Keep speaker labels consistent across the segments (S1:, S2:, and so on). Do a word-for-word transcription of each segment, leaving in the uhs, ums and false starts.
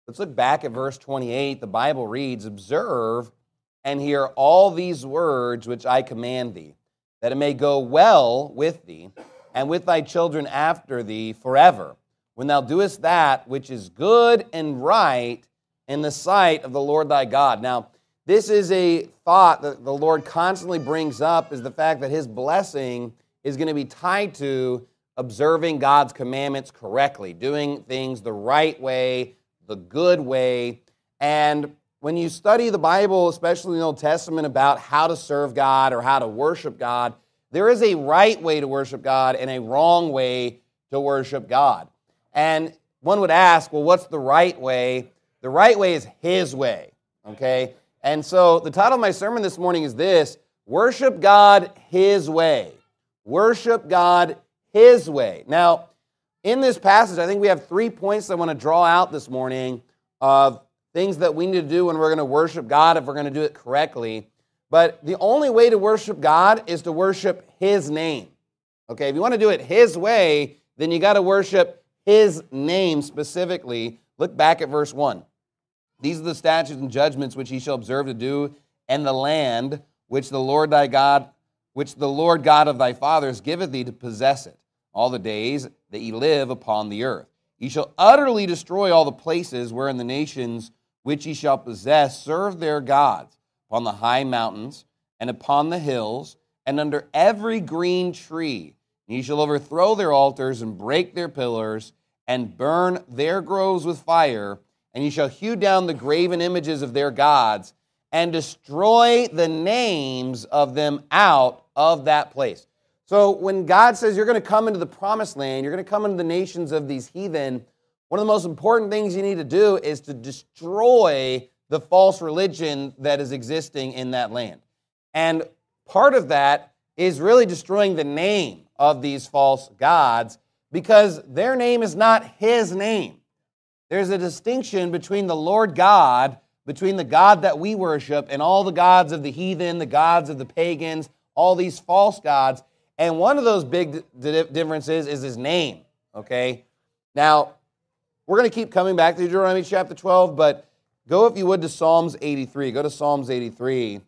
S1: Let's look back at verse twenty-eight. The Bible reads, "Observe and hear all these words which I command thee, that it may go well with thee, and with thy children after thee forever, when thou doest that which is good and right in the sight of the Lord thy God." Now, this is a thought that the Lord constantly brings up, is the fact that his blessing is going to be tied to observing God's commandments correctly, doing things the right way, the good way. And when you study the Bible, especially in the Old Testament, about how to serve God or how to worship God, there is a right way to worship God and a wrong way to worship God. And one would ask, well, what's the right way? The right way is his way, okay? And so the title of my sermon this morning is this: Worship God His Way. Worship God His way. Now, in this passage, I think we have three points I want to draw out this morning of things that we need to do when we're going to worship God, if we're going to do it correctly. But the only way to worship God is to worship His name. Okay, if you want to do it His way, then you got to worship His name specifically. Look back at verse one. "These are the statutes and judgments which ye shall observe to do in the land which the Lord thy God, which the Lord God of thy fathers giveth thee to possess it, all the days that ye live upon the earth. Ye shall utterly destroy all the places wherein the nations which ye shall possess serve their gods, upon the high mountains, and upon the hills, and under every green tree. And ye shall overthrow their altars, and break their pillars, and burn their groves with fire, and ye shall hew down the graven images of their gods, and destroy the names of them out of that place." So when God says you're going to come into the promised land, you're going to come into the nations of these heathen, one of the most important things you need to do is to destroy the false religion that is existing in that land. And part of that is really destroying the name of these false gods, because their name is not His name. There's a distinction between the Lord God, between the God that we worship, and all the gods of the heathen, the gods of the pagans, all these false gods. And one of those big differences is His name, okay? Now, we're going to keep coming back to Deuteronomy chapter twelve, but go, if you would, to Psalms eighty-three. Go to Psalms eighty-three,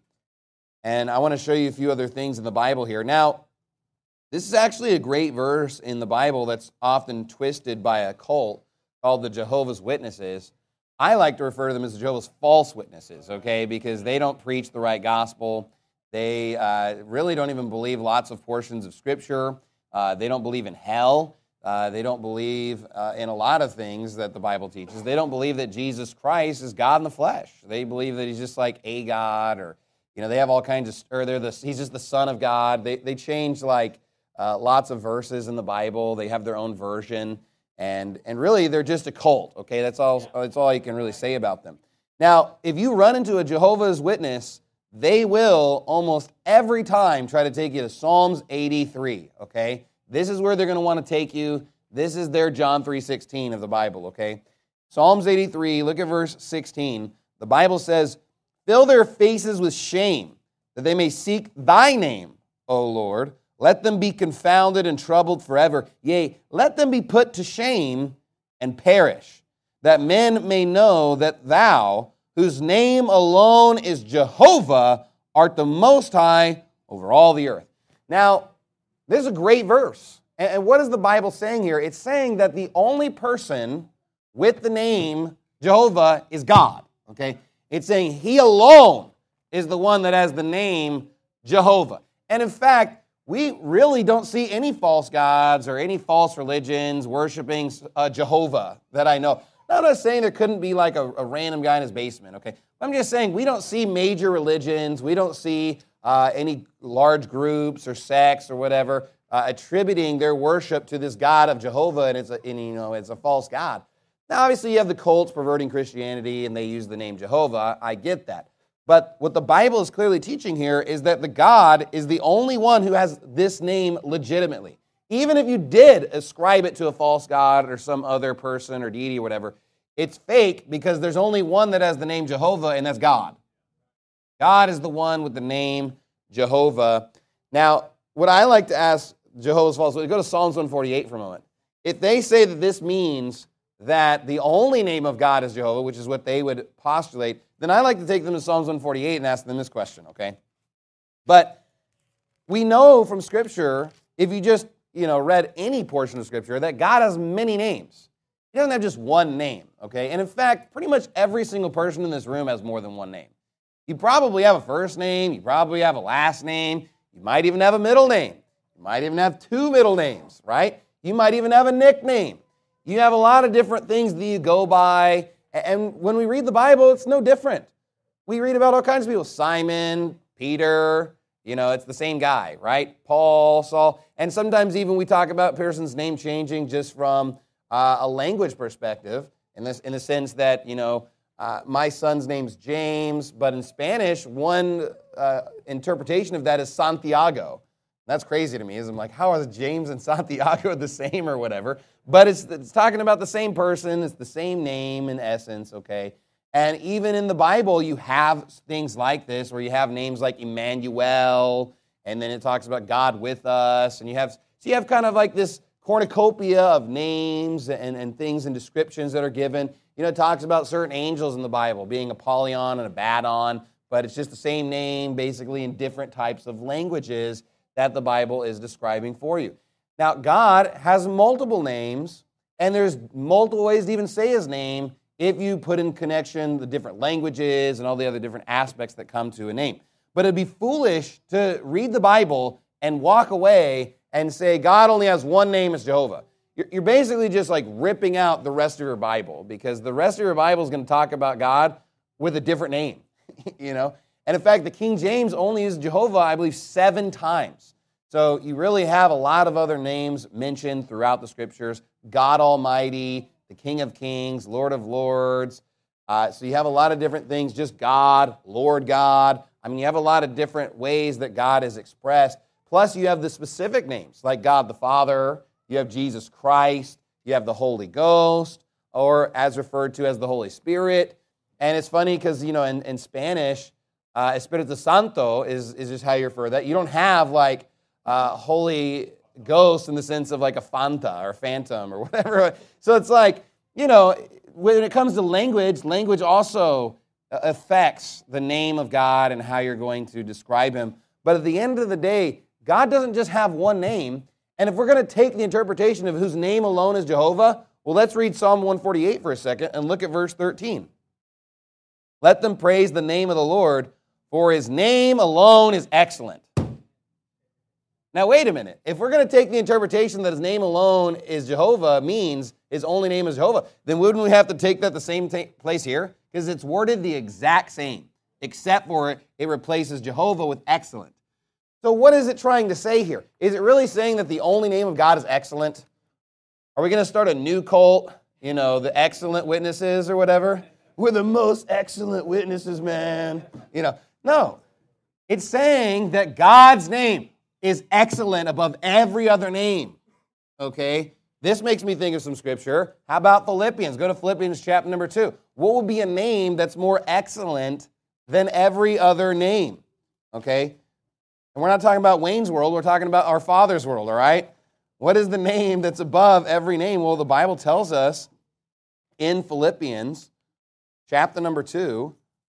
S1: and I want to show you a few other things in the Bible here. Now, this is actually a great verse in the Bible that's often twisted by a cult called the Jehovah's Witnesses. I like to refer to them as the Jehovah's false witnesses, okay, because they don't preach the right gospel. They uh, really don't even believe lots of portions of Scripture. Uh, they don't believe in hell. Uh, they don't believe uh, in a lot of things that the Bible teaches. They don't believe that Jesus Christ is God in the flesh. They believe that He's just like a God, or, you know, they have all kinds of, or they're the, He's just the Son of God. They they change like uh, lots of verses in the Bible. They have their own version. And and really, they're just a cult, okay? That's all, that's all you can really say about them. Now, if you run into a Jehovah's Witness, they will almost every time try to take you to Psalms eighty-three, okay? This is where they're going to want to take you. This is their John three sixteen of the Bible, okay? Psalms eighty-three, look at verse sixteen. The Bible says, "Fill their faces with shame, that they may seek thy name, O Lord. Let them be confounded and troubled forever. Yea, let them be put to shame and perish, that men may know that thou, whose name alone is Jehovah, art the Most High over all the earth." Now, this is a great verse. And what is the Bible saying here? It's saying that the only person with the name Jehovah is God, okay? It's saying He alone is the one that has the name Jehovah. And in fact, we really don't see any false gods or any false religions worshiping uh, Jehovah that I know. Now, I'm not saying there couldn't be like a, a random guy in his basement, okay? I'm just saying we don't see major religions. We don't see uh, any large groups or sects or whatever uh, attributing their worship to this God of Jehovah, and it's a, and, you know, it's a false God. Now, obviously, you have the cults perverting Christianity, and they use the name Jehovah. I get that. But what the Bible is clearly teaching here is that the God is the only one who has this name legitimately. Even if you did ascribe it to a false god or some other person or deity or whatever, it's fake because there's only one that has the name Jehovah, and that's God. God is the one with the name Jehovah. Now, what I like to ask Jehovah's false witnesses, go to Psalms one forty-eight for a moment. If they say that this means that the only name of God is Jehovah, which is what they would postulate, then I like to take them to Psalms one forty-eight and ask them this question, okay? But we know from Scripture, if you just, you know, read any portion of Scripture, that God has many names. He doesn't have just one name, okay? And in fact, pretty much every single person in this room has more than one name. You probably have a first name. You probably have a last name. You might even have a middle name. You might even have two middle names, right? You might even have a nickname. You have a lot of different things that you go by. And when we read the Bible, it's no different. We read about all kinds of people. Simon, Peter, you know, it's the same guy, right? Paul, Saul. And sometimes even we talk about a person's name changing just from uh, a language perspective, in this, in the sense that, you know, uh, my son's name's James, but in Spanish, one uh, interpretation of that is Santiago. That's crazy to me. I'm like, how are James and Santiago the same or whatever? But it's, it's talking about the same person. It's the same name in essence, okay? And even in the Bible, you have things like this, where you have names like Emmanuel, and then it talks about God with us. And you have, so you have kind of like this cornucopia of names and, and things and descriptions that are given. You know, it talks about certain angels in the Bible, being Apollyon and Abaddon, but it's just the same name, basically in different types of languages that the Bible is describing for you. Now, God has multiple names, and there's multiple ways to even say His name if you put in connection the different languages and all the other different aspects that come to a name. But it'd be foolish to read the Bible and walk away and say God only has one name, as Jehovah. You're basically just like ripping out the rest of your Bible, because the rest of your Bible is going to talk about God with a different name, you know? And in fact, the King James only uses Jehovah, I believe, seven times. So you really have a lot of other names mentioned throughout the Scriptures. God Almighty, the King of Kings, Lord of Lords. Uh, so you have a lot of different things, just God, Lord God. I mean, you have a lot of different ways that God is expressed. Plus, you have the specific names, like God the Father. You have Jesus Christ. You have the Holy Ghost, or as referred to as the Holy Spirit. And it's funny because, you know, in, in Spanish, uh, Espíritu Santo is, is just how you refer to that. You don't have, like, uh, Holy Ghost in the sense of, like, a Fanta or Phantom or whatever. So it's like, you know, when it comes to language, language also affects the name of God and how you're going to describe Him. But at the end of the day, God doesn't just have one name. And if we're going to take the interpretation of whose name alone is Jehovah, well, let's read Psalm one forty-eight for a second and look at verse thirteen. Let them praise the name of the Lord, for His name alone is excellent. Now, wait a minute. If we're going to take the interpretation that His name alone is Jehovah means His only name is Jehovah, then wouldn't we have to take that the same t- place here? Because it's worded the exact same, except for it, it replaces Jehovah with excellent. So what is it trying to say here? Is it really saying that the only name of God is excellent? Are we going to start a new cult, you know, the excellent witnesses or whatever? We're the most excellent witnesses, man. You know, no. It's saying that God's name is excellent above every other name, okay? This makes me think of some scripture. How about Philippians? Go to Philippians chapter number two. What would be a name that's more excellent than every other name, okay? And we're not talking about Wayne's World. We're talking about our Father's world, all right? What is the name that's above every name? Well, the Bible tells us in Philippians chapter number two.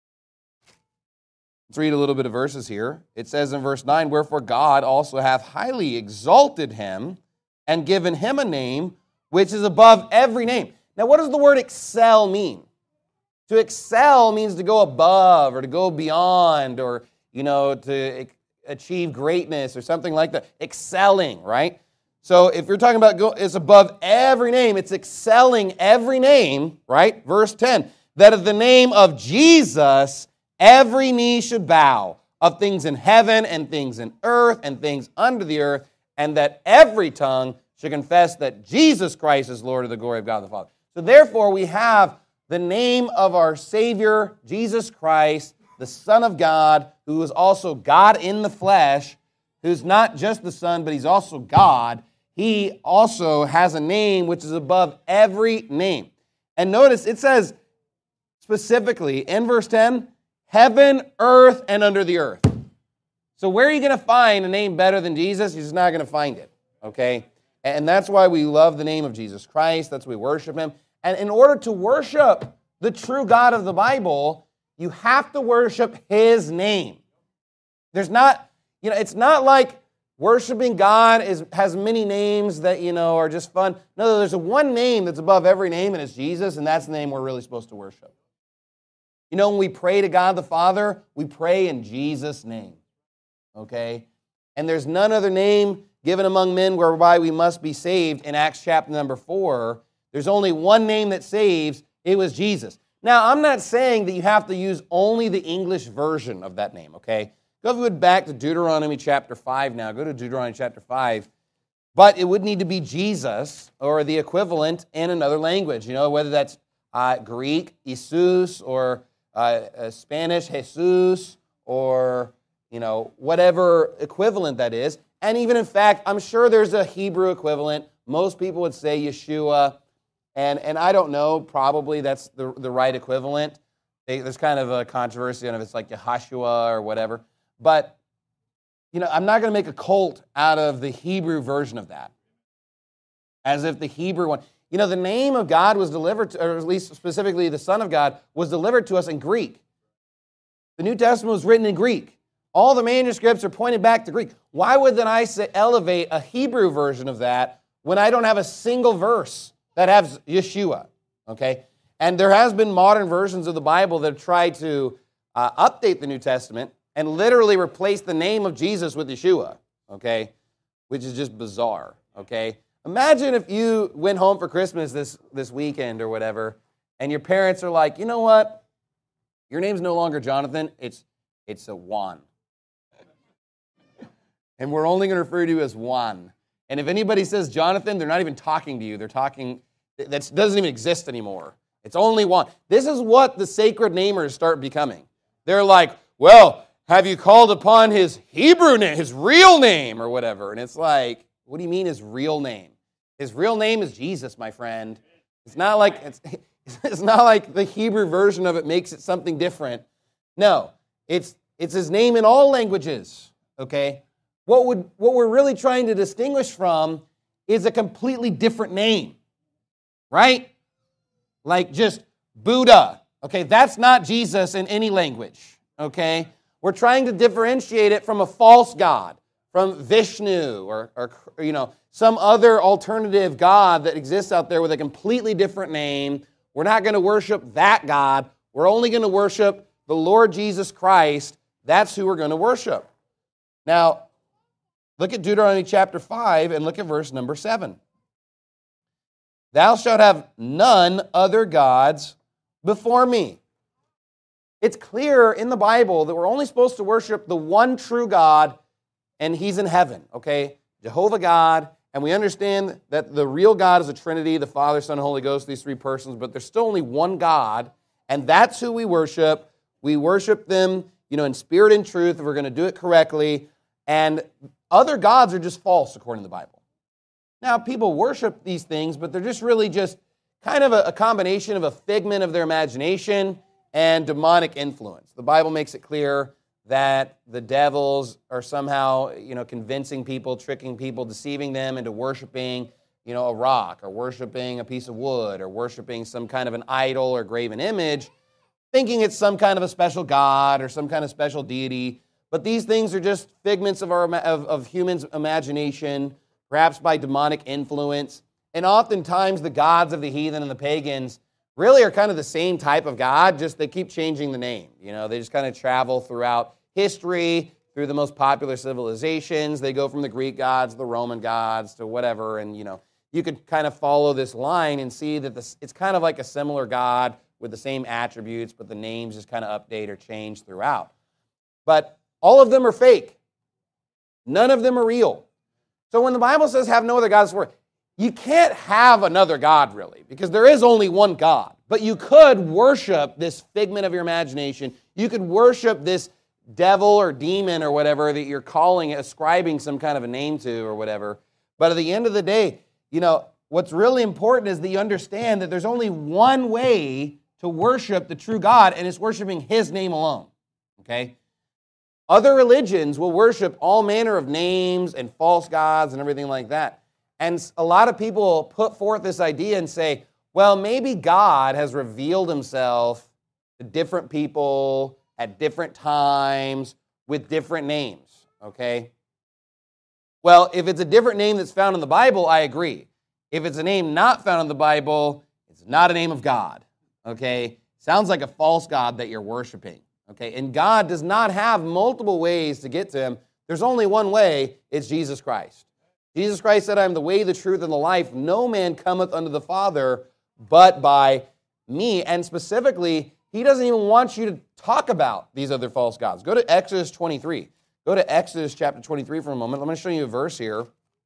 S1: Let's read a little bit of verses here. It says in verse nine, wherefore God also hath highly exalted Him and given Him a name which is above every name. Now, what does the word excel mean? To excel means to go above or to go beyond, or, you know, to achieve greatness or something like that. Excelling, right? So if you're talking about go, it's above every name, it's excelling every name, right? Verse ten, that at the name of Jesus, every knee should bow, of things in heaven and things in earth and things under the earth, and that every tongue should confess that Jesus Christ is Lord, of the glory of God the Father. So therefore we have the name of our Savior, Jesus Christ, the Son of God, who is also God in the flesh, who's not just the Son, but He's also God. He also has a name which is above every name. And notice it says specifically in verse ten, heaven, earth, and under the earth. So where are you going to find a name better than Jesus? You're just not going to find it, okay? And that's why we love the name of Jesus Christ. That's why we worship Him. And in order to worship the true God of the Bible, you have to worship His name. There's not, you know, it's not like worshiping God is, has many names that, you know, are just fun. No, there's a one name that's above every name, and it's Jesus, and that's the name we're really supposed to worship. You know, when we pray to God the Father, we pray in Jesus' name, okay? And there's none other name given among men whereby we must be saved in Acts chapter number four. There's only one name that saves. It was Jesus. Now, I'm not saying that you have to use only the English version of that name, okay? Go if you would back to Deuteronomy chapter five now. Go to Deuteronomy chapter five. But it would need to be Jesus or the equivalent in another language, you know, whether that's uh, Greek, Jesus, or uh, uh, Spanish, Jesus, or, you know, whatever equivalent that is. And even, in fact, I'm sure there's a Hebrew equivalent. Most people would say Yeshua. And, and I don't know, probably that's the, the right equivalent. They, there's kind of a controversy on if it's like Yahashua or whatever. But, you know, I'm not going to make a cult out of the Hebrew version of that. As if the Hebrew one. You know, the name of God was delivered, to, or at least specifically the Son of God, was delivered to us in Greek. The New Testament was written in Greek. All the manuscripts are pointed back to Greek. Why would then I say elevate a Hebrew version of that when I don't have a single verse that has Yeshua, okay? And there has been modern versions of the Bible that have tried to uh, update the New Testament and literally replace the name of Jesus with Yeshua, okay? Which is just bizarre, okay? Imagine if you went home for Christmas this, this weekend or whatever, and your parents are like, you know what? Your name's no longer Jonathan, it's, it's a Juan. And we're only going to refer to you as Juan. And if anybody says Jonathan, they're not even talking to you. They're talking, that doesn't even exist anymore. It's only one. This is what the sacred namers start becoming. They're like, well, have you called upon his Hebrew name, his real name or whatever? And it's like, what do you mean his real name? His real name is Jesus, my friend. It's not like it's, it's not like the Hebrew version of it makes it something different. No, it's it's his name in all languages, okay? What would what we're really trying to distinguish from is a completely different name, right? Like just Buddha, okay? That's not Jesus in any language, okay? We're trying to differentiate it from a false god, from Vishnu or, or you know, some other alternative god that exists out there with a completely different name. We're not going to worship that God. We're only going to worship the Lord Jesus Christ. That's who we're going to worship. Now, look at Deuteronomy chapter five and look at verse number seven. Thou shalt have none other gods before me. It's clear in the Bible that we're only supposed to worship the one true God, and He's in heaven, okay? Jehovah God, and we understand that the real God is a Trinity, the Father, Son, and Holy Ghost, these three persons, but there's still only one God, and that's who we worship. We worship them, you know, in spirit and truth, if we're going to do it correctly, and other gods are just false, according to the Bible. Now, people worship these things, but they're just really just kind of a, a combination of a figment of their imagination and demonic influence. The Bible makes it clear that the devils are somehow, you know, convincing people, tricking people, deceiving them into worshiping, you know, a rock or worshiping a piece of wood or worshiping some kind of an idol or graven image, thinking it's some kind of a special god or some kind of special deity. But these things are just figments of our of, of humans' imagination, perhaps by demonic influence. And oftentimes the gods of the heathen and the pagans really are kind of the same type of God, just they keep changing the name. You know, they just kind of travel throughout history, through the most popular civilizations. They go from the Greek gods, the Roman gods, to whatever. And, you know, you could kind of follow this line and see that this, it's kind of like a similar God with the same attributes, but the names just kind of update or change throughout. But all of them are fake. None of them are real. So when the Bible says have no other gods before, you can't have another God, really, because there is only one God. But you could worship this figment of your imagination. You could worship this devil or demon or whatever that you're calling, ascribing some kind of a name to or whatever. But at the end of the day, you know, what's really important is that you understand that there's only one way to worship the true God, and it's worshiping His name alone, okay? Other religions will worship all manner of names and false gods and everything like that. And a lot of people put forth this idea and say, well, maybe God has revealed himself to different people at different times with different names, okay? Well, if it's a different name that's found in the Bible, I agree. If it's a name not found in the Bible, it's not a name of God, okay? Sounds like a false god that you're worshiping, okay? And God does not have multiple ways to get to him. There's only one way, it's Jesus Christ. Jesus Christ said, I am the way, the truth, and the life. No man cometh unto the Father but by me. And specifically, he doesn't even want you to talk about these other false gods. Go to Exodus twenty-three. Go to Exodus chapter twenty-three for a moment. I'm going to show you a verse here.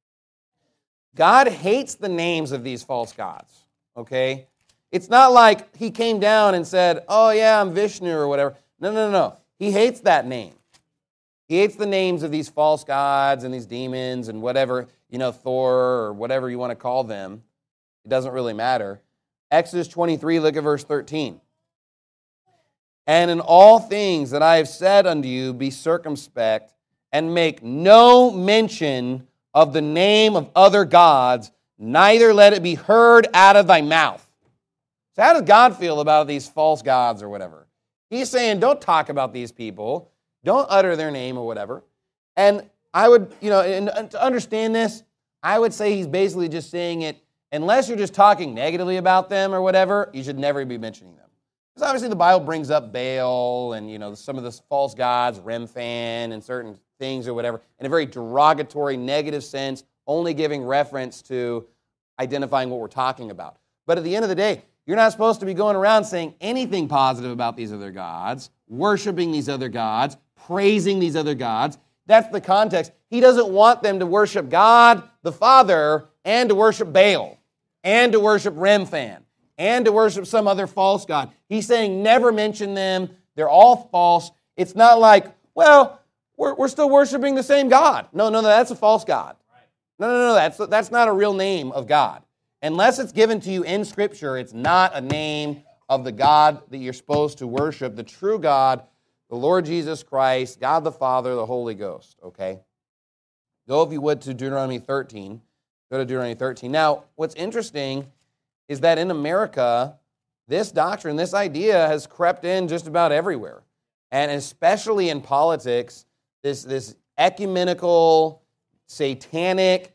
S1: God hates the names of these false gods, okay? It's not like he came down and said, oh yeah, I'm Vishnu or whatever. No, no, no, no. He hates that name. He hates the names of these false gods and these demons and whatever, you know, Thor or whatever you want to call them. It doesn't really matter. Exodus twenty-three, look at verse thirteen. And in all things that I have said unto you, be circumspect, and make no mention of the name of other gods, neither let it be heard out of thy mouth. So how does God feel about these false gods or whatever? He's saying, don't talk about these people. Don't utter their name or whatever. And I would, you know, and to understand this, I would say he's basically just saying it, unless you're just talking negatively about them or whatever, you should never be mentioning them. Because obviously the Bible brings up Baal and, you know, some of the false gods, Remphan and certain things or whatever, in a very derogatory, negative sense, only giving reference to identifying what we're talking about. But at the end of the day, you're not supposed to be going around saying anything positive about these other gods, worshiping these other gods, praising these other gods. That's the context. He doesn't want them to worship God, the Father, and to worship Baal, and to worship Remphan, and to worship some other false god. He's saying never mention them. They're all false. It's not like, well, we're, we're still worshiping the same God. No, no, no, that's a false god. No, no, no, that's, that's not a real name of God. Unless it's given to you in Scripture, it's not a name of the God that you're supposed to worship, the true God, the Lord Jesus Christ, God the Father, the Holy Ghost, okay? Go, if you would, to Deuteronomy thirteen. Go to Deuteronomy thirteen. Now, what's interesting is that in America, this doctrine, this idea has crept in just about everywhere. And especially in politics, this, this ecumenical, satanic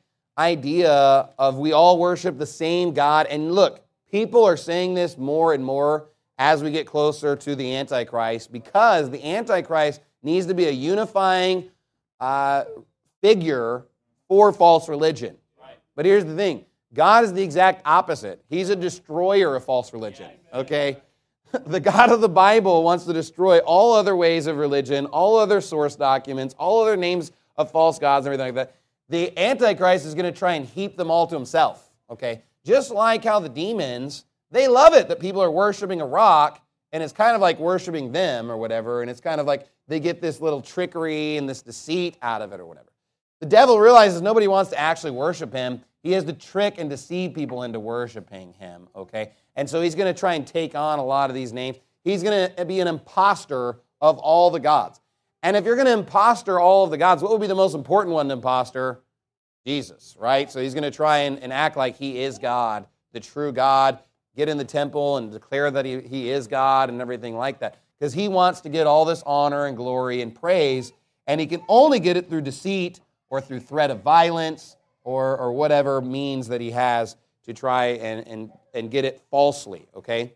S1: idea of we all worship the same God. And look, people are saying this more and more as we get closer to the Antichrist, because the Antichrist needs to be a unifying uh, figure for false religion. Right. But here's the thing. God is the exact opposite. He's a destroyer of false religion, okay? The God of the Bible wants to destroy all other ways of religion, all other source documents, all other names of false gods and everything like that. The Antichrist is going to try and heap them all to himself, okay? Just like how the demons, they love it that people are worshiping a rock, and it's kind of like worshiping them or whatever, and it's kind of like they get this little trickery and this deceit out of it or whatever. The devil realizes nobody wants to actually worship him. He has to trick and deceive people into worshiping him, okay? And so he's going to try and take on a lot of these names. He's going to be an imposter of all the gods. And if you're going to imposter all of the gods, what would be the most important one to imposter? Jesus, right? So he's going to try and, and act like he is God, the true God, get in the temple and declare that he, he is God and everything like that. Because he wants to get all this honor and glory and praise, and he can only get it through deceit or through threat of violence or, or whatever means that he has to try and, and, and get it falsely, okay?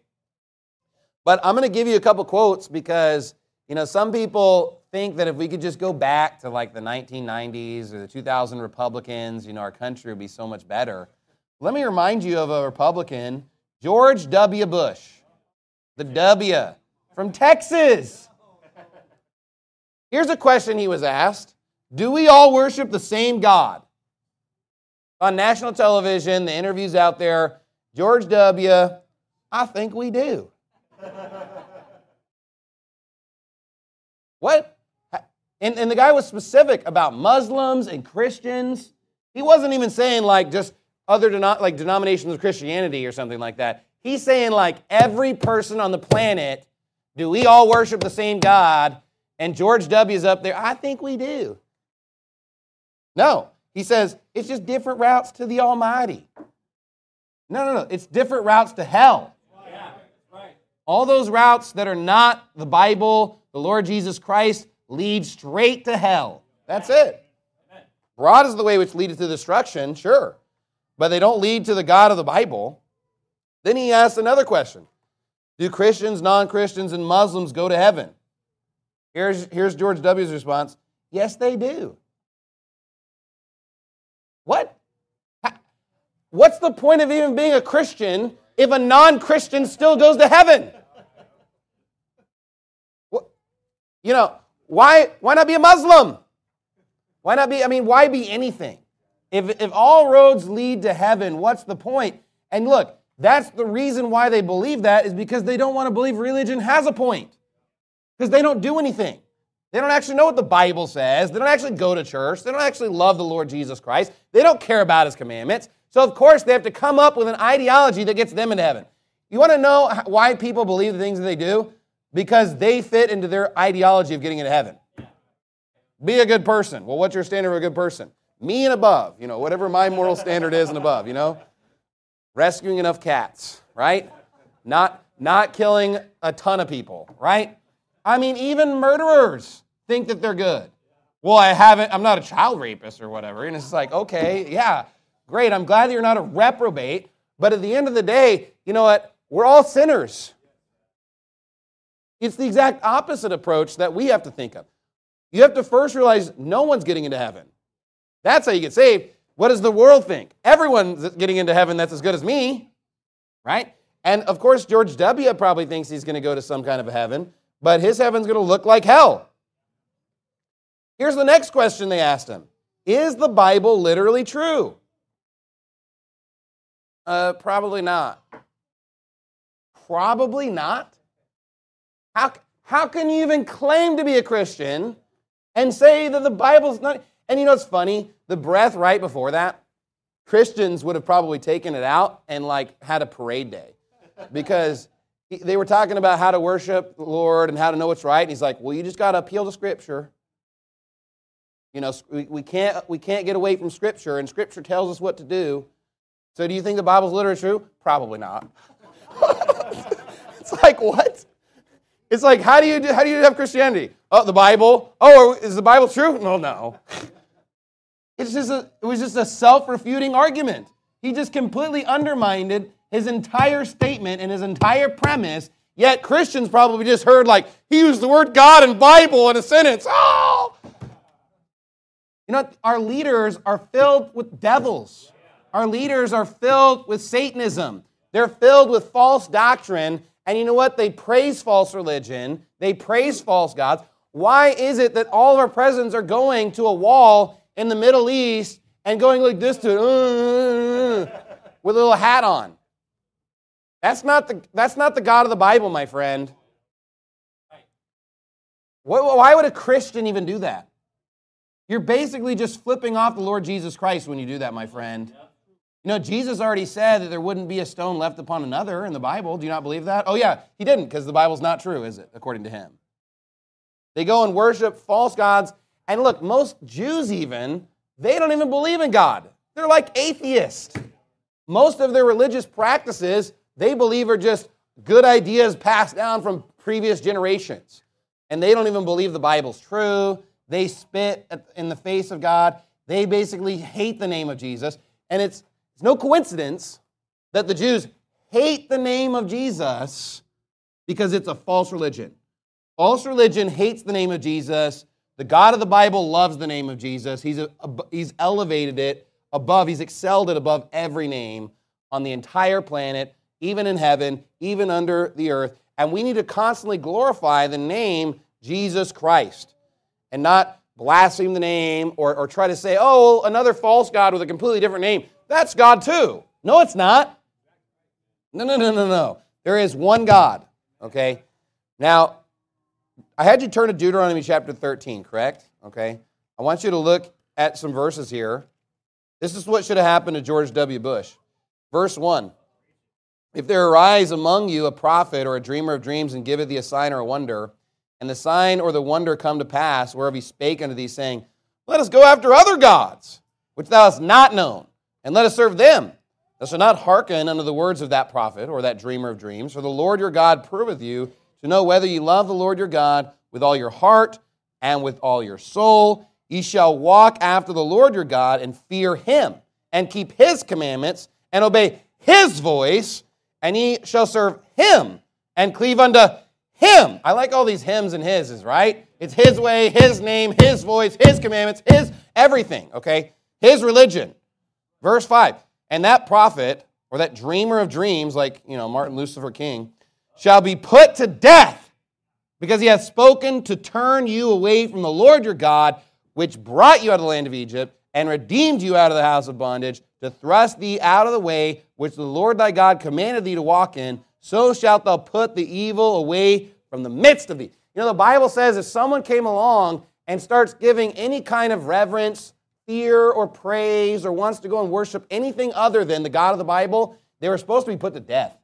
S1: But I'm going to give you a couple quotes because, you know, some people think that if we could just go back to like the nineteen nineties or the two thousand Republicans, you know, our country would be so much better. Let me remind you of a Republican, George W. Bush, the W, from Texas. Here's a question he was asked. Do we all worship the same God? On national television, the interview's out there, George W., I think we do. What? And, and the guy was specific about Muslims and Christians. He wasn't even saying like just other deno- like denominations of Christianity or something like that. He's saying like every person on the planet, do we all worship the same God? And George W.'s up there, I think we do. No. He says, it's just different routes to the Almighty. No, no, no. It's different routes to hell. Yeah, right. All those routes that are not the Bible, the Lord Jesus Christ, lead straight to hell. That's it. Amen. Broad is the way which leads to destruction, sure. But they don't lead to the God of the Bible. Then he asked another question. Do Christians, non-Christians, and Muslims go to heaven? Here's, here's George W.'s response. Yes, they do. What? What's the point of even being a Christian if a non-Christian still goes to heaven? What? You know, why, why not be a Muslim? Why not be, I mean, why be anything? If, if all roads lead to heaven, what's the point? And look, that's the reason why they believe that is because they don't want to believe religion has a point. Because they don't do anything. They don't actually know what the Bible says. They don't actually go to church. They don't actually love the Lord Jesus Christ. They don't care about His commandments. So, of course, they have to come up with an ideology that gets them into heaven. You want to know why people believe the things that they do? Because they fit into their ideology of getting into heaven. Be a good person. Well, what's your standard of a good person? Me and above. You know, whatever my moral standard is and above, you know? Rescuing enough cats, right? Not, not killing a ton of people, right? I mean, even murderers think that they're good. Well, I haven't, I'm not a child rapist or whatever. And it's just like, okay, yeah, great. I'm glad that you're not a reprobate. But at the end of the day, you know what? We're all sinners. It's the exact opposite approach that we have to think of. You have to first realize no one's getting into heaven. That's how you get saved. What does the world think? Everyone's getting into heaven that's as good as me, right? And of course, George W. probably thinks he's going to go to some kind of a heaven, but his heaven's going to look like hell. Here's the next question they asked him. Is the Bible literally true? Uh, probably not. Probably not? How, how can you even claim to be a Christian and say that the Bible's not... And you know what's funny? The breath right before that, Christians would have probably taken it out and like had a parade day. Because they were talking about how to worship the Lord and how to know what's right. And he's like, well, you just got to appeal to Scripture. You know, we, we can't we can't get away from Scripture, and Scripture tells us what to do. So do you think the Bible's literally true? Probably not. It's like, what? It's like, how do you do, how do you have Christianity? Oh, the Bible. Oh, is the Bible true? No, no. It's just a, it was just a self-refuting argument. He just completely undermined his entire statement and his entire premise, yet Christians probably just heard, like, he used the word God and Bible in a sentence. Oh! You know, our leaders are filled with devils. Our leaders are filled with Satanism. They're filled with false doctrine. And you know what? They praise false religion. They praise false gods. Why is it that all of our presidents are going to a wall in the Middle East and going like this to it, uh, with a little hat on? That's not the, that's not the God of the Bible, my friend. Why would a Christian even do that? You're basically just flipping off the Lord Jesus Christ when you do that, my friend. You know, Jesus already said that there wouldn't be a stone left upon another in the Bible. Do you not believe that? Oh, yeah, he didn't, because the Bible's not true, is it, according to him? They go and worship false gods. And look, most Jews even, they don't even believe in God. They're like atheists. Most of their religious practices, they believe are just good ideas passed down from previous generations. And they don't even believe the Bible's true. They spit in the face of God. They basically hate the name of Jesus. And it's It's no coincidence that the Jews hate the name of Jesus because it's a false religion. False religion hates the name of Jesus. The God of the Bible loves the name of Jesus. He's, a, he's elevated it above, he's excelled it above every name on the entire planet, even in heaven, even under the earth. And we need to constantly glorify the name Jesus Christ and not blaspheme the name or, or try to say, oh, another false God with a completely different name. That's God too. No, it's not. No, no, no, no, no. There is one God, okay? Now, I had you turn to Deuteronomy chapter thirteen, correct? Okay. I want you to look at some verses here. This is what should have happened to George W. Bush. Verse one. If there arise among you a prophet or a dreamer of dreams and giveth thee a sign or a wonder, and the sign or the wonder come to pass, whereof he spake unto thee, saying, let us go after other gods, which thou hast not known, and let us serve them. Thou shalt not hearken unto the words of that prophet or that dreamer of dreams, for the Lord your God proveth you to know whether ye love the Lord your God with all your heart and with all your soul. Ye shall walk after the Lord your God and fear him, and keep his commandments, and obey his voice, and ye shall serve him, and cleave unto him. I like all these hymns and hises, right? It's his way, his name, his voice, his commandments, his everything, okay? His religion. Verse five, and that prophet, or that dreamer of dreams, like, you know, Martin Lucifer King, shall be put to death, because he hath spoken to turn you away from the Lord your God, which brought you out of the land of Egypt, and redeemed you out of the house of bondage, to thrust thee out of the way which the Lord thy God commanded thee to walk in. So shalt thou put the evil away from the midst of thee. You know, the Bible says if someone came along and starts giving any kind of reverence, fear, or praise, or wants to go and worship anything other than the God of the Bible, they were supposed to be put to death.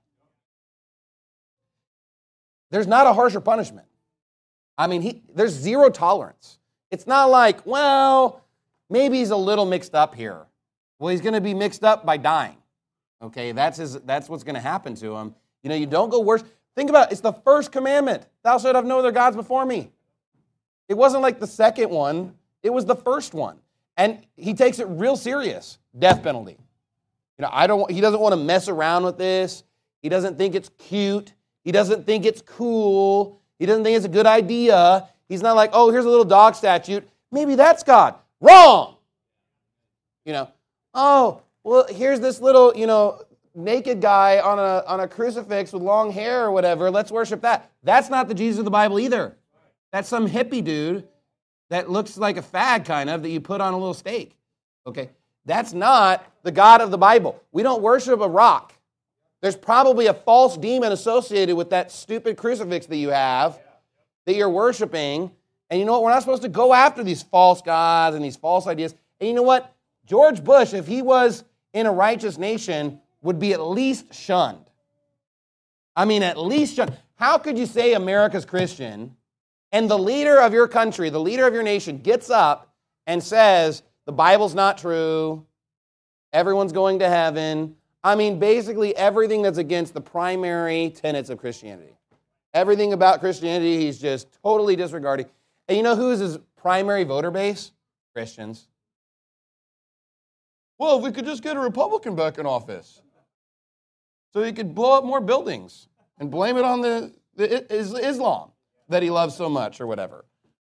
S1: There's not a harsher punishment. I mean, he, there's zero tolerance. It's not like, well, maybe he's a little mixed up here. Well, he's going to be mixed up by dying. Okay, that's his. That's what's going to happen to him. You know, you don't go worship. Think about it. It's the first commandment. Thou shalt have no other gods before me. It wasn't like the second one. It was the first one. And he takes it real serious. Death penalty. You know, I don't. He doesn't want to mess around with this. He doesn't think it's cute. He doesn't think it's cool. He doesn't think it's a good idea. He's not like, oh, here's a little dog statute. Maybe that's God. Wrong. You know, oh, well, here's this little, you know, naked guy on a, on a crucifix with long hair or whatever. Let's worship that. That's not the Jesus of the Bible either. That's some hippie dude that looks like a fag kind of that you put on a little steak. Okay? That's not the God of the Bible. We don't worship a rock. There's probably a false demon associated with that stupid crucifix that you have that you're worshiping. And you know what? We're not supposed to go after these false gods and these false ideas. And you know what? George Bush, if he was in a righteous nation, would be at least shunned. I mean, at least shunned. How could you say America's Christian and the leader of your country, the leader of your nation, gets up and says, the Bible's not true, everyone's going to heaven? I mean, basically everything that's against the primary tenets of Christianity. Everything about Christianity, he's just totally disregarding. And you know who's his primary voter base? Christians. Well, if we could just get a Republican back in office so he could blow up more buildings and blame it on the, the Islam that he loves so much or whatever.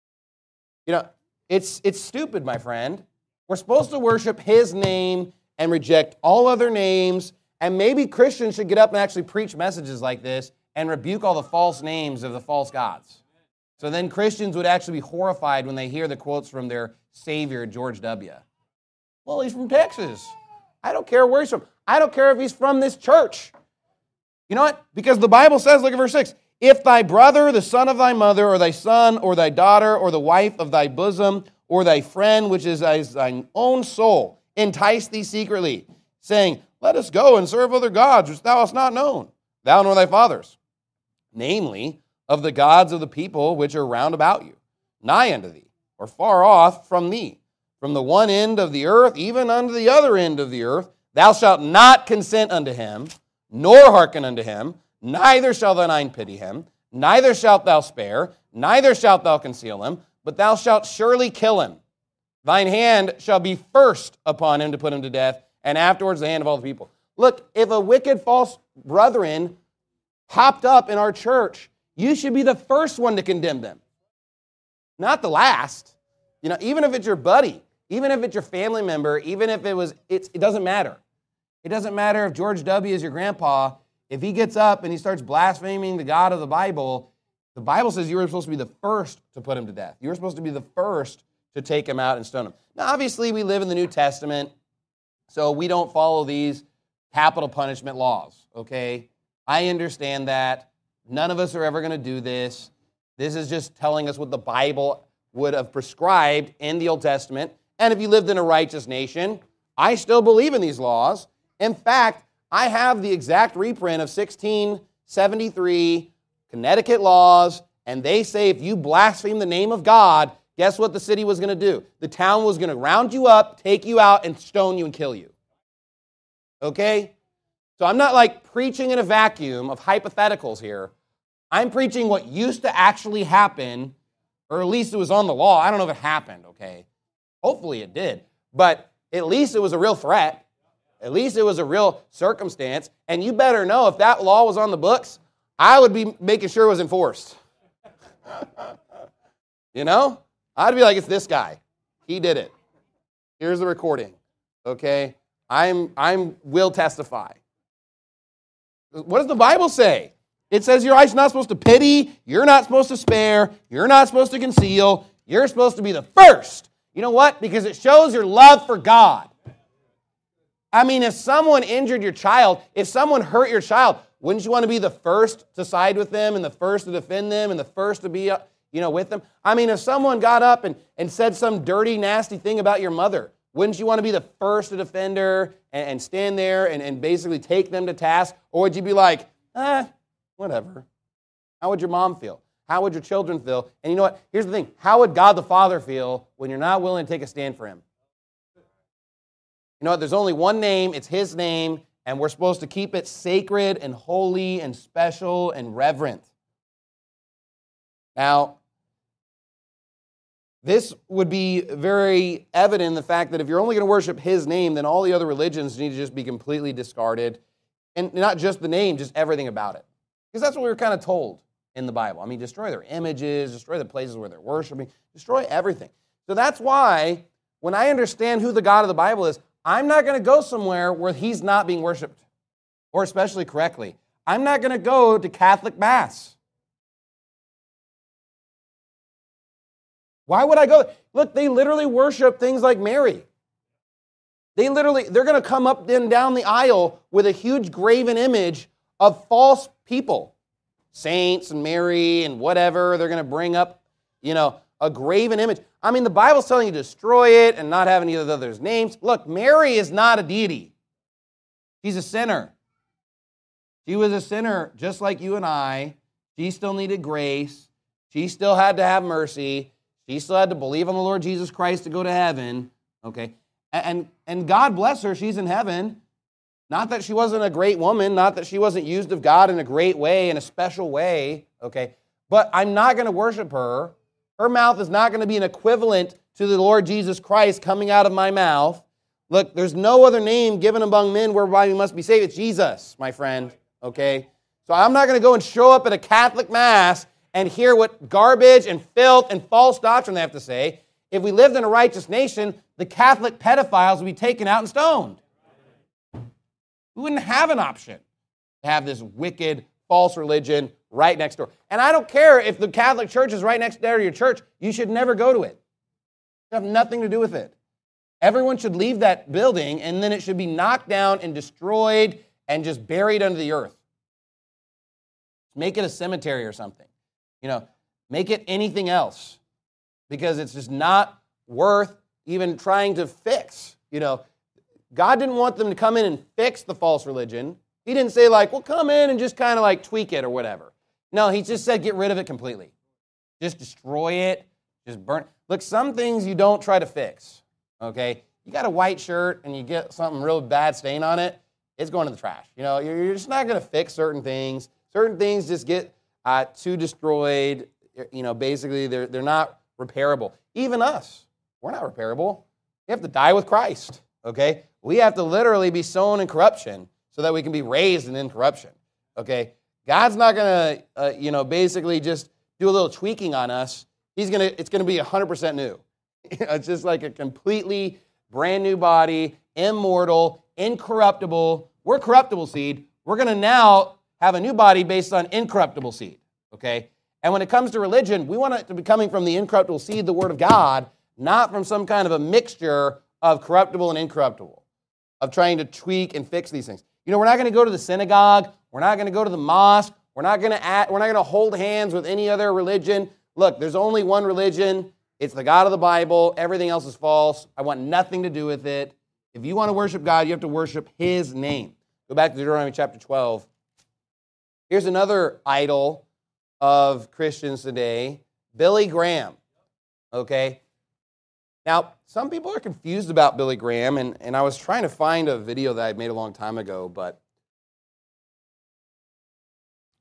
S1: You know, it's, it's stupid, my friend. We're supposed to worship his name and reject all other names, and maybe Christians should get up and actually preach messages like this and rebuke all the false names of the false gods. So then Christians would actually be horrified when they hear the quotes from their Savior, George W. Well, he's from Texas. I don't care where he's from. I don't care if he's from this church. You know what? Because the Bible says, look at verse six, if thy brother, the son of thy mother, or thy son, or thy daughter, or the wife of thy bosom, or thy friend, which is thine own soul, entice thee secretly, saying, let us go and serve other gods, which thou hast not known, thou nor thy fathers, namely, of the gods of the people which are round about you, nigh unto thee, or far off from thee, from the one end of the earth, even unto the other end of the earth, thou shalt not consent unto him, nor hearken unto him, neither shall thine pity him, neither shalt thou spare, neither shalt thou conceal him, but thou shalt surely kill him. Thine hand shall be first upon him to put him to death, and afterwards the hand of all the people. Look, if a wicked false brethren popped up in our church, you should be the first one to condemn them, not the last. You know, even if it's your buddy, even if it's your family member, even if it was, it's, it doesn't matter. It doesn't matter if George W. is your grandpa. If he gets up and he starts blaspheming the God of the Bible, the Bible says you were supposed to be the first to put him to death. You were supposed to be the first to take him out and stone him. Now, obviously, we live in the New Testament, so we don't follow these capital punishment laws, okay? I understand that. None of us are ever going to do this. This is just telling us what the Bible would have prescribed in the Old Testament. And if you lived in a righteous nation, I still believe in these laws. In fact, I have the exact reprint of sixteen seventy-three Connecticut laws, and they say if you blaspheme the name of God, guess what the city was going to do? The town was going to round you up, take you out, and stone you and kill you. Okay? So I'm not like preaching in a vacuum of hypotheticals here. I'm preaching what used to actually happen, or at least it was on the law. I don't know if it happened, okay? Hopefully it did. But at least it was a real threat. At least it was a real circumstance. And you better know if that law was on the books, I would be making sure it was enforced. You know? I'd be like, it's this guy. He did it. Here's the recording. Okay? I'm I'm will testify. What does the Bible say? It says you're not supposed to pity, you're not supposed to spare, you're not supposed to conceal, you're supposed to be the first. You know what? Because it shows your love for God. I mean, if someone injured your child, if someone hurt your child, wouldn't you want to be the first to side with them and the first to defend them and the first to be, you know, with them? I mean, if someone got up and, and said some dirty, nasty thing about your mother, wouldn't you want to be the first to defend her and, and stand there and, and basically take them to task? Or would you be like, eh, whatever. How would your mom feel? How would your children feel? And you know what? Here's the thing. How would God the Father feel when you're not willing to take a stand for Him? You know what? There's only one name. It's His name. And we're supposed to keep it sacred and holy and special and reverent. Now, this would be very evident in the fact that if you're only going to worship His name, then all the other religions need to just be completely discarded. And not just the name, just everything about it. Because that's what we were kind of told in the Bible. I mean, destroy their images, destroy the places where they're worshiping, destroy everything. So that's why when I understand who the God of the Bible is, I'm not going to go somewhere where He's not being worshiped, or especially correctly. I'm not going to go to Catholic Mass. Why would I go? Look, they literally worship things like Mary. They literally, they're going to come up and down the aisle with a huge graven image of false people. Saints and Mary and whatever. They're going to bring up, you know, a graven image. I mean, the Bible's telling you to destroy it and not have any of the others' names. Look, Mary is not a deity. She's a sinner. She was a sinner just like you and I. She still needed grace. She still had to have mercy. She still had to believe on the Lord Jesus Christ to go to heaven. Okay? And, and God bless her, she's in heaven. Not that she wasn't a great woman, not that she wasn't used of God in a great way, in a special way, okay? But I'm not going to worship her. Her mouth is not going to be an equivalent to the Lord Jesus Christ coming out of my mouth. Look, there's no other name given among men whereby we must be saved. It's Jesus, my friend, okay? So I'm not going to go and show up at a Catholic Mass and hear what garbage and filth and false doctrine they have to say. If we lived in a righteous nation, the Catholic pedophiles would be taken out and stoned. We wouldn't have an option to have this wicked, false religion right next door. And I don't care if the Catholic Church is right next door to your church. You should never go to it. You have nothing to do with it. Everyone should leave that building, and then it should be knocked down and destroyed and just buried under the earth. Make it a cemetery or something. You know, make it anything else, because it's just not worth even trying to fix. You know, God didn't want them to come in and fix the false religion. He didn't say like, well, come in and just kind of like tweak it or whatever. No, He just said get rid of it completely. Just destroy it. Just burn. Look, some things you don't try to fix, okay? You got a white shirt and you get something real bad stain on it, it's going to the trash. You know, you're just not going to fix certain things. Certain things just get uh, too destroyed. You know, basically they're, they're not repairable. Even us, we're not repairable. We have to die with Christ, okay? We have to literally be sown in corruption so that we can be raised in incorruption, okay? God's not going to, uh, you know, basically just do a little tweaking on us. He's going to, it's going to be one hundred percent new. It's just like a completely brand new body, immortal, incorruptible. We're corruptible seed. We're going to now have a new body based on incorruptible seed, okay? And when it comes to religion, we want it to be coming from the incorruptible seed, the Word of God, not from some kind of a mixture of corruptible and incorruptible, of trying to tweak and fix these things. You know, we're not going to go to the synagogue. We're not going to go to the mosque. We're not going to add, we're not going to hold hands with any other religion. Look, there's only one religion. It's the God of the Bible. Everything else is false. I want nothing to do with it. If you want to worship God, you have to worship His name. Go back to Deuteronomy chapter twelve. Here's another idol of Christians today, Billy Graham, okay? Now, some people are confused about Billy Graham, and, and I was trying to find a video that I made a long time ago, but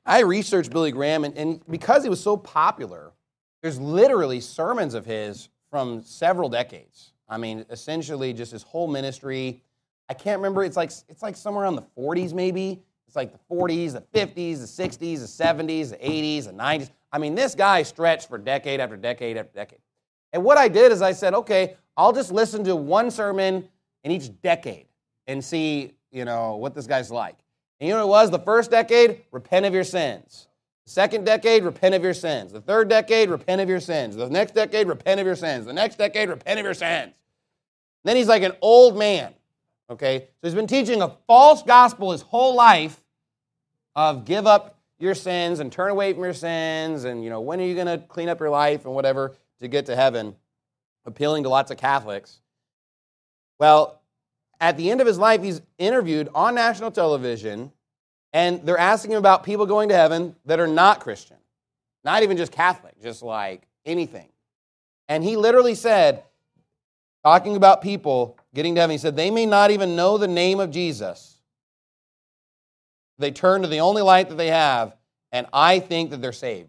S1: I researched Billy Graham, and, and because he was so popular, there's literally sermons of his from several decades. I mean, essentially just his whole ministry. I can't remember, it's like it's like somewhere around the forties maybe. It's like the forties, the fifties, the sixties, the seventies, the eighties, the nineties. I mean, this guy stretched for decade after decade after decade. And what I did is I said, okay, I'll just listen to one sermon in each decade and see, you know, what this guy's like. And you know what it was? The first decade, repent of your sins. The second decade, repent of your sins. The third decade, repent of your sins. The next decade, repent of your sins. The next decade, repent of your sins. Then he's like an old man, okay? So he's been teaching a false gospel his whole life of give up your sins and turn away from your sins and, you know, when are you going to clean up your life and whatever to get to heaven, appealing to lots of Catholics. Well, at the end of his life, he's interviewed on national television, and they're asking him about people going to heaven that are not Christian, not even just Catholic, just like anything. And he literally said, talking about people getting to heaven, he said, they may not even know the name of Jesus. They turn to the only light that they have, and I think that they're saved.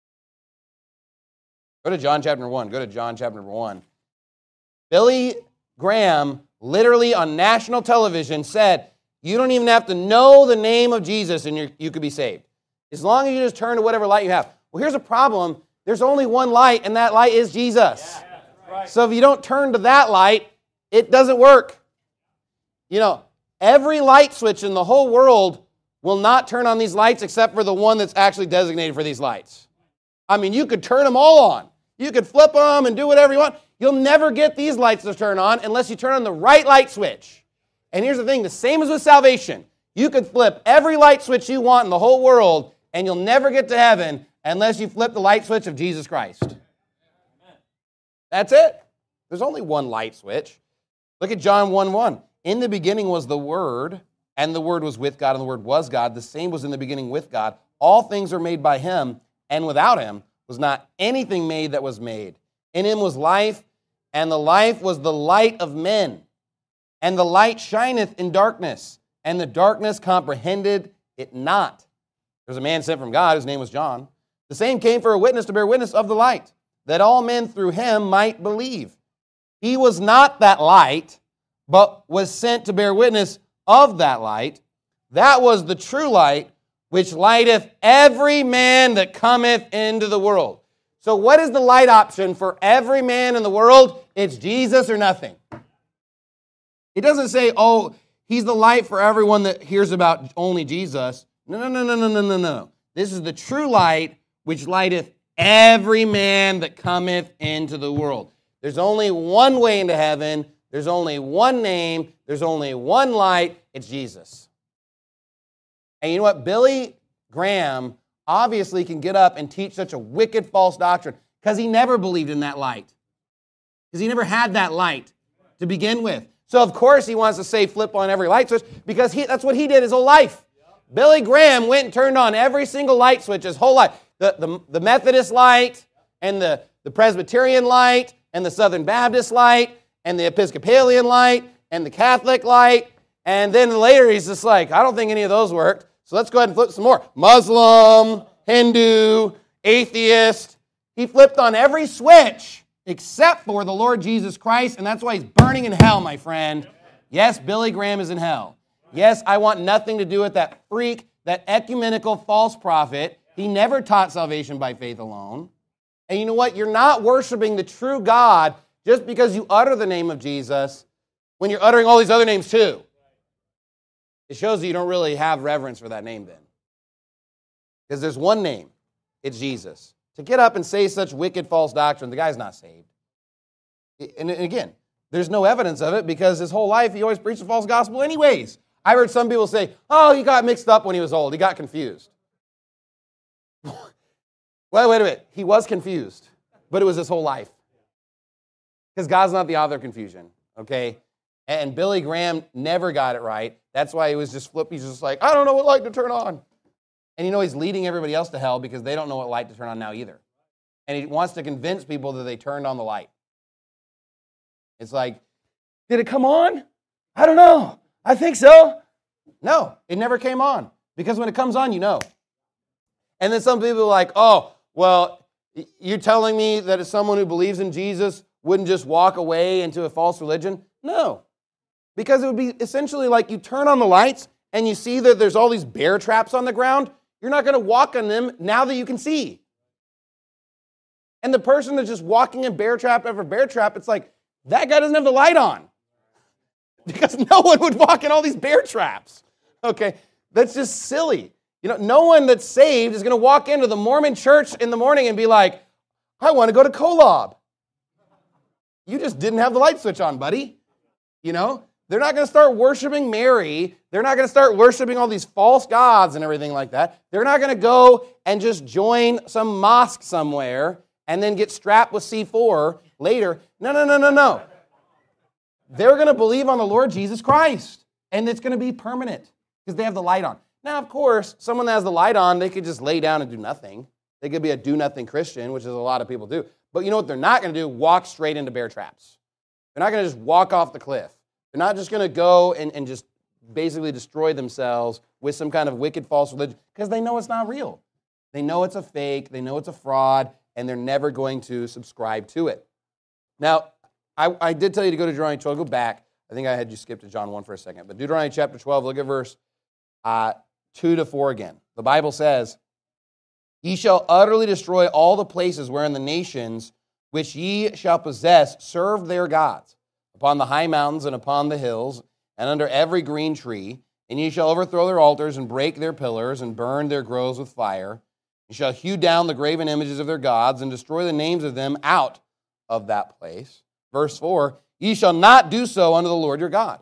S1: Go to John chapter one. Go to John chapter one. Billy Graham literally on national television said, you don't even have to know the name of Jesus and you're, you could be saved. As long as you just turn to whatever light you have. Well, here's a problem. There's only one light, and that light is Jesus. Yeah, right. So if you don't turn to that light, it doesn't work. You know, every light switch in the whole world will not turn on these lights except for the one that's actually designated for these lights. I mean, you could turn them all on. You could flip them and do whatever you want. You'll never get these lights to turn on unless you turn on the right light switch. And here's the thing, the same as with salvation. You could flip every light switch you want in the whole world, and you'll never get to heaven unless you flip the light switch of Jesus Christ. That's it. There's only one light switch. Look at John one one. In the beginning was the Word, and the Word was with God, and the Word was God. The same was in the beginning with God. All things are made by Him, and without Him was not anything made that was made. In Him was life, and the life was the light of men. And the light shineth in darkness, and the darkness comprehended it not. There was a man sent from God, whose name was John. The same came for a witness to bear witness of the light, that all men through him might believe. He was not that light, but was sent to bear witness of that light. That was the true light, which lighteth every man that cometh into the world. So what is the light option for every man in the world? It's Jesus or nothing. It doesn't say, oh, he's the light for everyone that hears about only Jesus. No, no, no, no, no, no, no, no. This is the true light, which lighteth every man that cometh into the world. There's only one way into heaven. There's only one name. There's only one light. It's Jesus. And you know what? Billy Graham obviously can get up and teach such a wicked false doctrine because he never believed in that light. Because he never had that light to begin with. So, of course, he wants to say flip on every light switch because he, that's what he did his whole life. Yep. Billy Graham went and turned on every single light switch his whole life. The, the, the Methodist light and the, the Presbyterian light and the Southern Baptist light and the Episcopalian light and the Catholic light. And then later he's just like, I don't think any of those worked. So let's go ahead and flip some more. Muslim, Hindu, atheist. He flipped on every switch except for the Lord Jesus Christ, and that's why he's burning in hell, my friend. Yes, Billy Graham is in hell. Yes, I want nothing to do with that freak, that ecumenical false prophet. He never taught salvation by faith alone. And you know what? You're not worshiping the true God just because you utter the name of Jesus when you're uttering all these other names too. It shows that you don't really have reverence for that name then. Because there's one name. It's Jesus. To get up and say such wicked false doctrine, the guy's not saved. And again, there's no evidence of it because his whole life he always preached a false gospel anyways. I've heard some people say, oh, he got mixed up when he was old. He got confused. Wait, wait a minute. He was confused, but it was his whole life. Because God's not the author of confusion, okay? And Billy Graham never got it right. That's why he was just flipped. He's just like, I don't know what light to turn on. And you know, he's leading everybody else to hell because they don't know what light to turn on now either. And he wants to convince people that they turned on the light. It's like, did it come on? I don't know. I think so. No, it never came on. Because when it comes on, you know. And then some people are like, oh, well, you're telling me that if someone who believes in Jesus wouldn't just walk away into a false religion? No. Because it would be essentially like you turn on the lights and you see that there's all these bear traps on the ground. You're not going to walk on them now that you can see. And the person that's just walking in bear trap after bear trap, it's like, that guy doesn't have the light on. Because no one would walk in all these bear traps. Okay, that's just silly. You know, no one that's saved is going to walk into the Mormon church in the morning and be like, I want to go to Kolob. You just didn't have the light switch on, buddy. You know, they're not going to start worshiping Mary. They're not going to start worshiping all these false gods and everything like that. They're not going to go and just join some mosque somewhere and then get strapped with C four later. No, no, no, no, no. They're going to believe on the Lord Jesus Christ, and it's going to be permanent because they have the light on. Now, of course, someone that has the light on, they could just lay down and do nothing. They could be a do-nothing Christian, which is a lot of people do. But you know what they're not going to do? Walk straight into bear traps. They're not going to just walk off the cliff. They're not just going to go and, and just basically destroy themselves with some kind of wicked false religion because they know it's not real. They know it's a fake. They know it's a fraud, and they're never going to subscribe to it. Now, I, I did tell you to go to Deuteronomy twelve. Go back. I think I had you skip to John one for a second. But Deuteronomy chapter twelve, look at verse uh, two to four again. The Bible says, Ye shall utterly destroy all the places wherein the nations which ye shall possess serve their gods, upon the high mountains and upon the hills, and under every green tree. And ye shall overthrow their altars, and break their pillars, and burn their groves with fire. Ye shall hew down the graven images of their gods, and destroy the names of them out of that place. Verse four, ye shall not do so unto the Lord your God.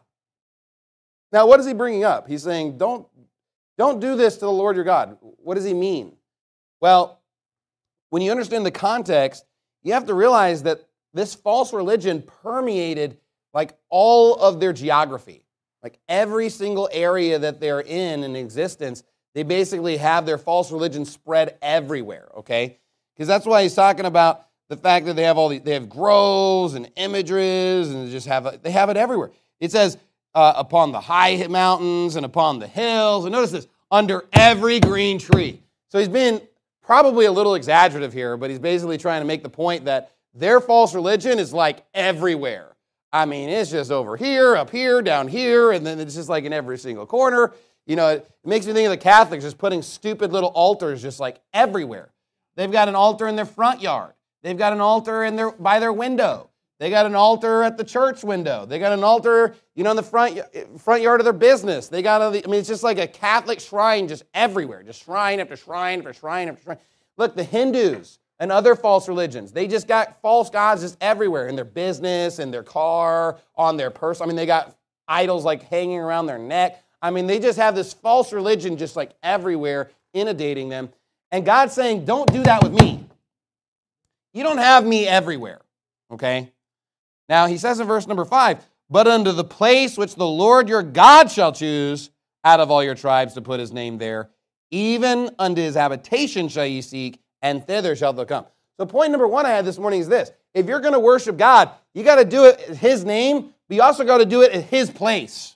S1: Now, what is he bringing up? He's saying, don't, don't do this to the Lord your God. What does he mean? Well, when you understand the context, you have to realize that this false religion permeated like all of their geography. Like every single area that they're in in existence, they basically have their false religion spread everywhere, okay? Because that's why he's talking about the fact that they have all the, they have groves and images and they just have they have it everywhere. It says uh, upon the high mountains and upon the hills. And notice this, under every green tree. So he's being probably a little exaggerative here, but he's basically trying to make the point that their false religion is like everywhere. I mean, it's just over here, up here, down here, and then it's just like in every single corner. You know, it makes me think of the Catholics just putting stupid little altars just like everywhere. They've got an altar in their front yard. They've got an altar in their by their window. They got an altar at the church window. They got an altar, you know, in the front front yard of their business. They got, a, I mean, it's just like a Catholic shrine just everywhere, just shrine after shrine after shrine after shrine. Look, the Hindus and other false religions, they just got false gods just everywhere in their business, in their car, on their purse. I mean, they got idols like hanging around their neck. I mean, they just have this false religion just like everywhere, inundating them. And God's saying, don't do that with me. You don't have me everywhere, okay? Now, he says in verse number five, but unto the place which the Lord your God shall choose out of all your tribes to put his name there, even unto his habitation shall ye seek, and thither shalt thou come. So point number one I had this morning is this. If you're going to worship God, you got to do it in his name, but you also got to do it in his place.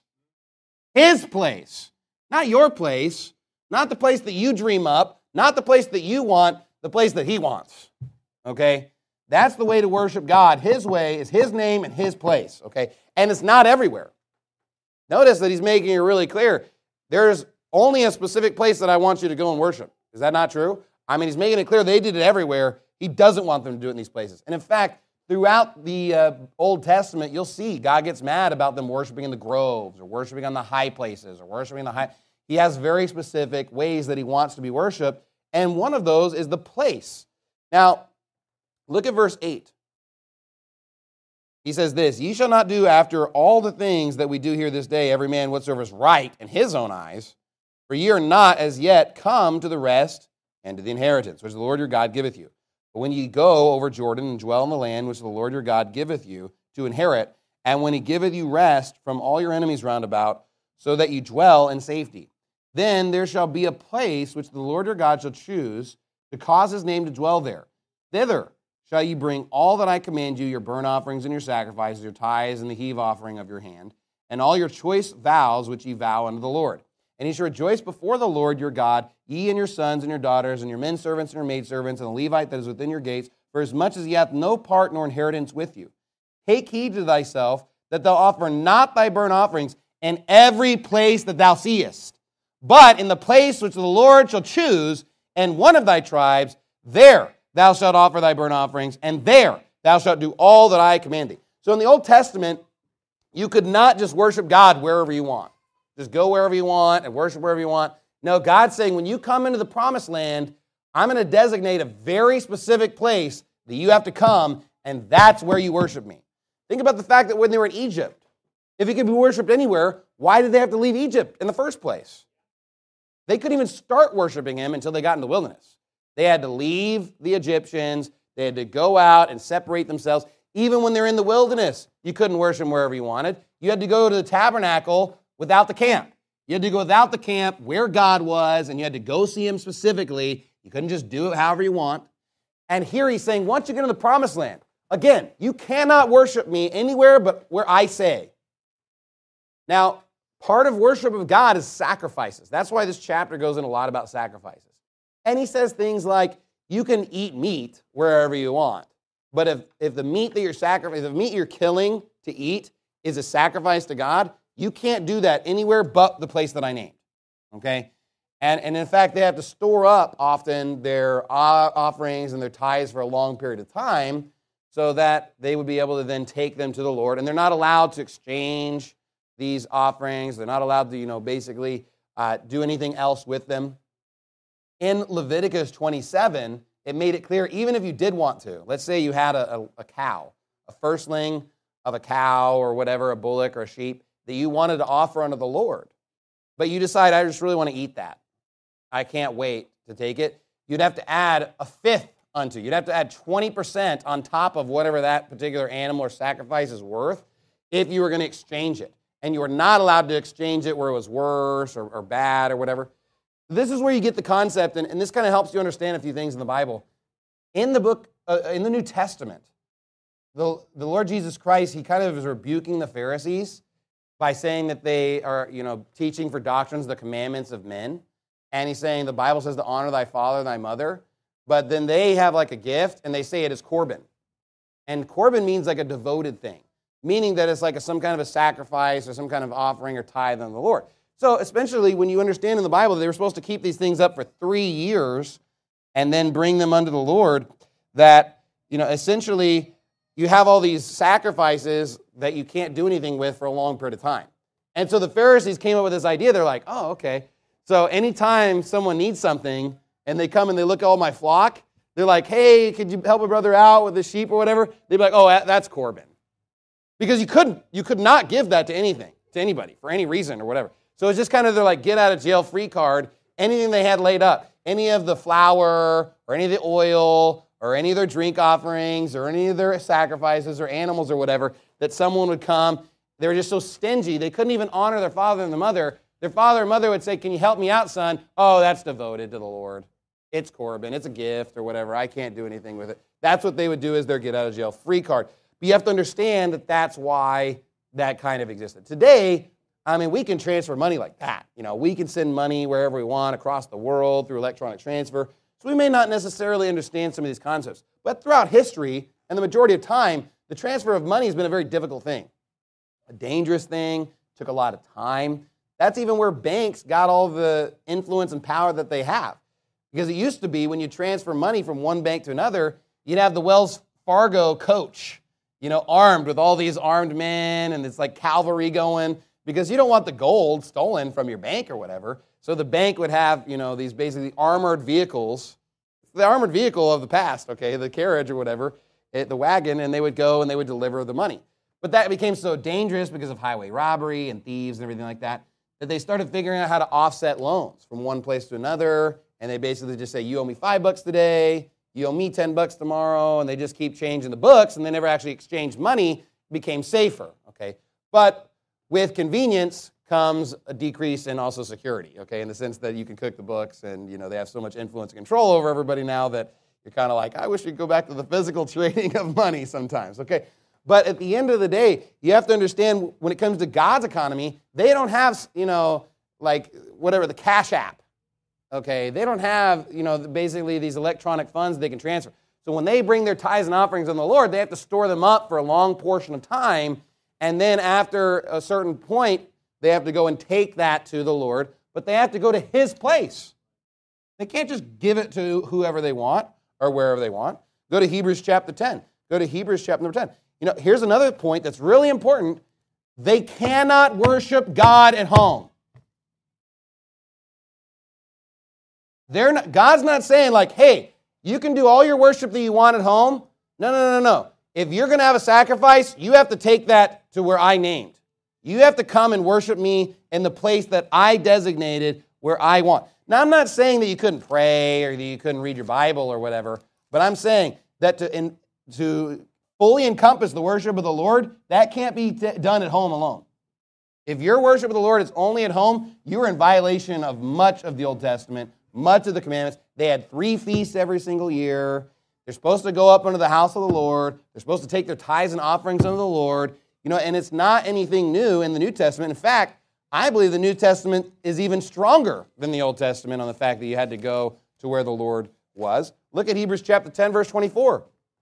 S1: His place. Not your place. Not the place that you dream up. Not the place that you want. The place that he wants. Okay? That's the way to worship God. His way is his name and his place. Okay? And it's not everywhere. Notice that he's making it really clear. There's only a specific place that I want you to go and worship. Is that not true? I mean, he's making it clear they did it everywhere. He doesn't want them to do it in these places. And in fact, throughout the uh, Old Testament, you'll see God gets mad about them worshiping in the groves or worshiping on the high places or worshiping in the high. He has very specific ways that he wants to be worshiped, and one of those is the place. Now, look at verse eight. He says this, ye shall not do after all the things that we do here this day, every man whatsoever is right in his own eyes, for ye are not as yet come to the rest and to the inheritance, which the Lord your God giveth you. But when ye go over Jordan and dwell in the land which the Lord your God giveth you to inherit, and when he giveth you rest from all your enemies round about, so that you dwell in safety, then there shall be a place which the Lord your God shall choose to cause his name to dwell there. Thither shall ye bring all that I command you, your burnt offerings and your sacrifices, your tithes and the heave offering of your hand, and all your choice vows which ye vow unto the Lord. And ye shall rejoice before the Lord your God, ye and your sons and your daughters, and your men servants and your maidservants, and the Levite that is within your gates, for as much as he hath no part nor inheritance with you. Take heed to thyself, that thou offer not thy burnt offerings in every place that thou seest, but in the place which the Lord shall choose, and one of thy tribes, there thou shalt offer thy burnt offerings, and there thou shalt do all that I command thee. So in the Old Testament, you could not just worship God wherever you want. Just go wherever you want and worship wherever you want. No, God's saying when you come into the promised land, I'm going to designate a very specific place that you have to come, and that's where you worship me. Think about the fact that when they were in Egypt, if he could be worshipped anywhere, why did they have to leave Egypt in the first place? They couldn't even start worshiping him until they got in the wilderness. They had to leave the Egyptians. They had to go out and separate themselves. Even when they're in the wilderness, you couldn't worship wherever you wanted. You had to go to the tabernacle without the camp. You had to go without the camp where God was, and you had to go see him specifically. You couldn't just do it however you want. And here he's saying, once you get into the promised land, again, you cannot worship me anywhere but where I say. Now, part of worship of God is sacrifices. That's why this chapter goes in a lot about sacrifices. And he says things like, you can eat meat wherever you want. But if, if the meat that you're sacrificing, if the meat you're killing to eat is a sacrifice to God, you can't do that anywhere but the place that I named. Okay? And, and in fact, they have to store up often their offerings and their tithes for a long period of time so that they would be able to then take them to the Lord. And they're not allowed to exchange these offerings. They're not allowed to, you know, basically uh, do anything else with them. In Leviticus twenty-seven, it made it clear, even if you did want to, let's say you had a, a, a cow, a firstling of a cow or whatever, a bullock or a sheep, that you wanted to offer unto the Lord, but you decide, I just really want to eat that. I can't wait to take it. You'd have to add a fifth unto. You'd have to add twenty percent on top of whatever that particular animal or sacrifice is worth if you were going to exchange it. And you were not allowed to exchange it where it was worse or, or bad or whatever. This is where you get the concept, and, and this kind of helps you understand a few things in the Bible. In the book, uh, in the New Testament, the, the Lord Jesus Christ, he kind of is rebuking the Pharisees by saying that they are, you know, teaching for doctrines the commandments of men. And he's saying the Bible says to honor thy father and thy mother, but then they have like a gift, and they say it is Corban. And Corban means like a devoted thing, meaning that it's like a, some kind of a sacrifice or some kind of offering or tithe unto the Lord. So especially when you understand in the Bible that they were supposed to keep these things up for three years and then bring them unto the Lord, that, you know, essentially you have all these sacrifices that you can't do anything with for a long period of time. And so the Pharisees came up with this idea. They're like, oh, okay. So anytime someone needs something and they come and they look at all my flock, they're like, hey, could you help a brother out with the sheep or whatever? They'd be like, oh, that's Corban. Because you couldn't, you could not give that to anything, to anybody, for any reason or whatever. So it's just kind of their like get out of jail free card. Anything they had laid up, any of the flour or any of the oil or any of their drink offerings or any of their sacrifices or animals or whatever, that someone would come. They were just so stingy, they couldn't even honor their father and their mother. Their father and mother would say, can you help me out, son? Oh, that's devoted to the Lord. It's Corban, it's a gift or whatever. I can't do anything with it. That's what they would do as their get out of jail free card. But you have to understand that that's why that kind of existed. Today, I mean, we can transfer money like that. You know, we can send money wherever we want across the world through electronic transfer. So we may not necessarily understand some of these concepts. But throughout history, and the majority of time, the transfer of money has been a very difficult thing. A dangerous thing, took a lot of time. That's even where banks got all the influence and power that they have. Because it used to be when you transfer money from one bank to another, you'd have the Wells Fargo coach, you know, armed with all these armed men, and it's like cavalry going, because you don't want the gold stolen from your bank or whatever. So the bank would have, you know, these basically armored vehicles, the armored vehicle of the past, okay, the carriage or whatever, the wagon, and they would go and they would deliver the money. But that became so dangerous because of highway robbery and thieves and everything like that, that they started figuring out how to offset loans from one place to another, and they basically just say, you owe me five bucks today, you owe me ten bucks tomorrow, and they just keep changing the books, and they never actually exchanged money. It became safer, okay? But with convenience comes a decrease in also security, okay, in the sense that you can cook the books and, you know, they have so much influence and control over everybody now that you're kind of like, I wish we'd go back to the physical trading of money sometimes, okay? But at the end of the day, you have to understand when it comes to God's economy, they don't have, you know, like whatever, the Cash App. Okay, they don't have, you know, basically these electronic funds they can transfer. So when they bring their tithes and offerings on the Lord, they have to store them up for a long portion of time, and then after a certain point, they have to go and take that to the Lord, but they have to go to His place. They can't just give it to whoever they want or wherever they want. Go to Hebrews chapter ten. Go to Hebrews chapter number ten. You know, here's another point that's really important. They cannot worship God at home. They're not, God's not saying like, hey, you can do all your worship that you want at home. No, no, no, no. If you're going to have a sacrifice, you have to take that to where I named. You have to come and worship me in the place that I designated where I want. Now, I'm not saying that you couldn't pray or that you couldn't read your Bible or whatever, but I'm saying that to, in, to fully encompass the worship of the Lord, that can't be t- done at home alone. If your worship of the Lord is only at home, you're in violation of much of the Old Testament, much of the commandments. They had three feasts every single year. They're supposed to go up into the house of the Lord. They're supposed to take their tithes and offerings unto the Lord. You know, and it's not anything new in the New Testament. In fact, I believe the New Testament is even stronger than the Old Testament on the fact that you had to go to where the Lord was. Look at Hebrews chapter ten, verse twenty-four.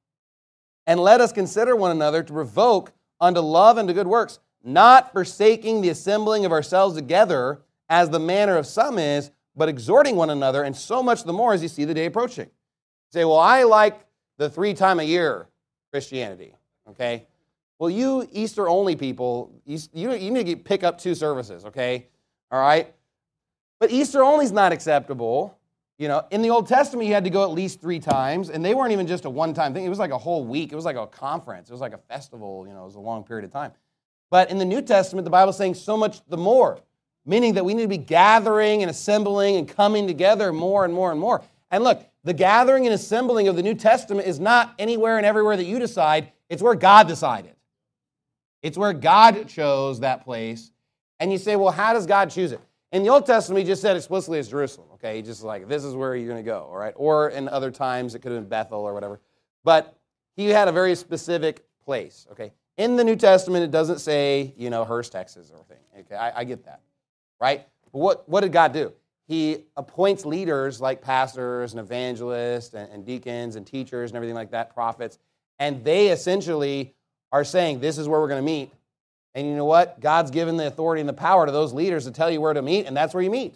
S1: And let us consider one another to provoke unto love and to good works, not forsaking the assembling of ourselves together, as the manner of some is, but exhorting one another, and so much the more as you see the day approaching. You say, well, I like the three time a year Christianity, okay? Well, you Easter-only people, you, you need to pick up two services, okay? All right? But Easter-only is not acceptable. You know, in the Old Testament, you had to go at least three times, and they weren't even just a one-time thing. It was like a whole week. It was like a conference. It was like a festival. You know, it was a long period of time. But in the New Testament, the Bible is saying so much the more, meaning that we need to be gathering and assembling and coming together more and more and more. And look, the gathering and assembling of the New Testament is not anywhere and everywhere that you decide. It's where God decided. It's where God chose that place. And you say, well, how does God choose it? In the Old Testament, he just said explicitly it's Jerusalem, okay? He just like, this is where you're going to go, all right? Or in other times, it could have been Bethel or whatever. But he had a very specific place, okay? In the New Testament, it doesn't say, you know, Hearst, Texas or anything. Okay, I, I get that, right? But what, what did God do? He appoints leaders like pastors and evangelists and, and deacons and teachers and everything like that, prophets, and they essentially are saying, this is where we're going to meet. And you know what? God's given the authority and the power to those leaders to tell you where to meet, and that's where you meet.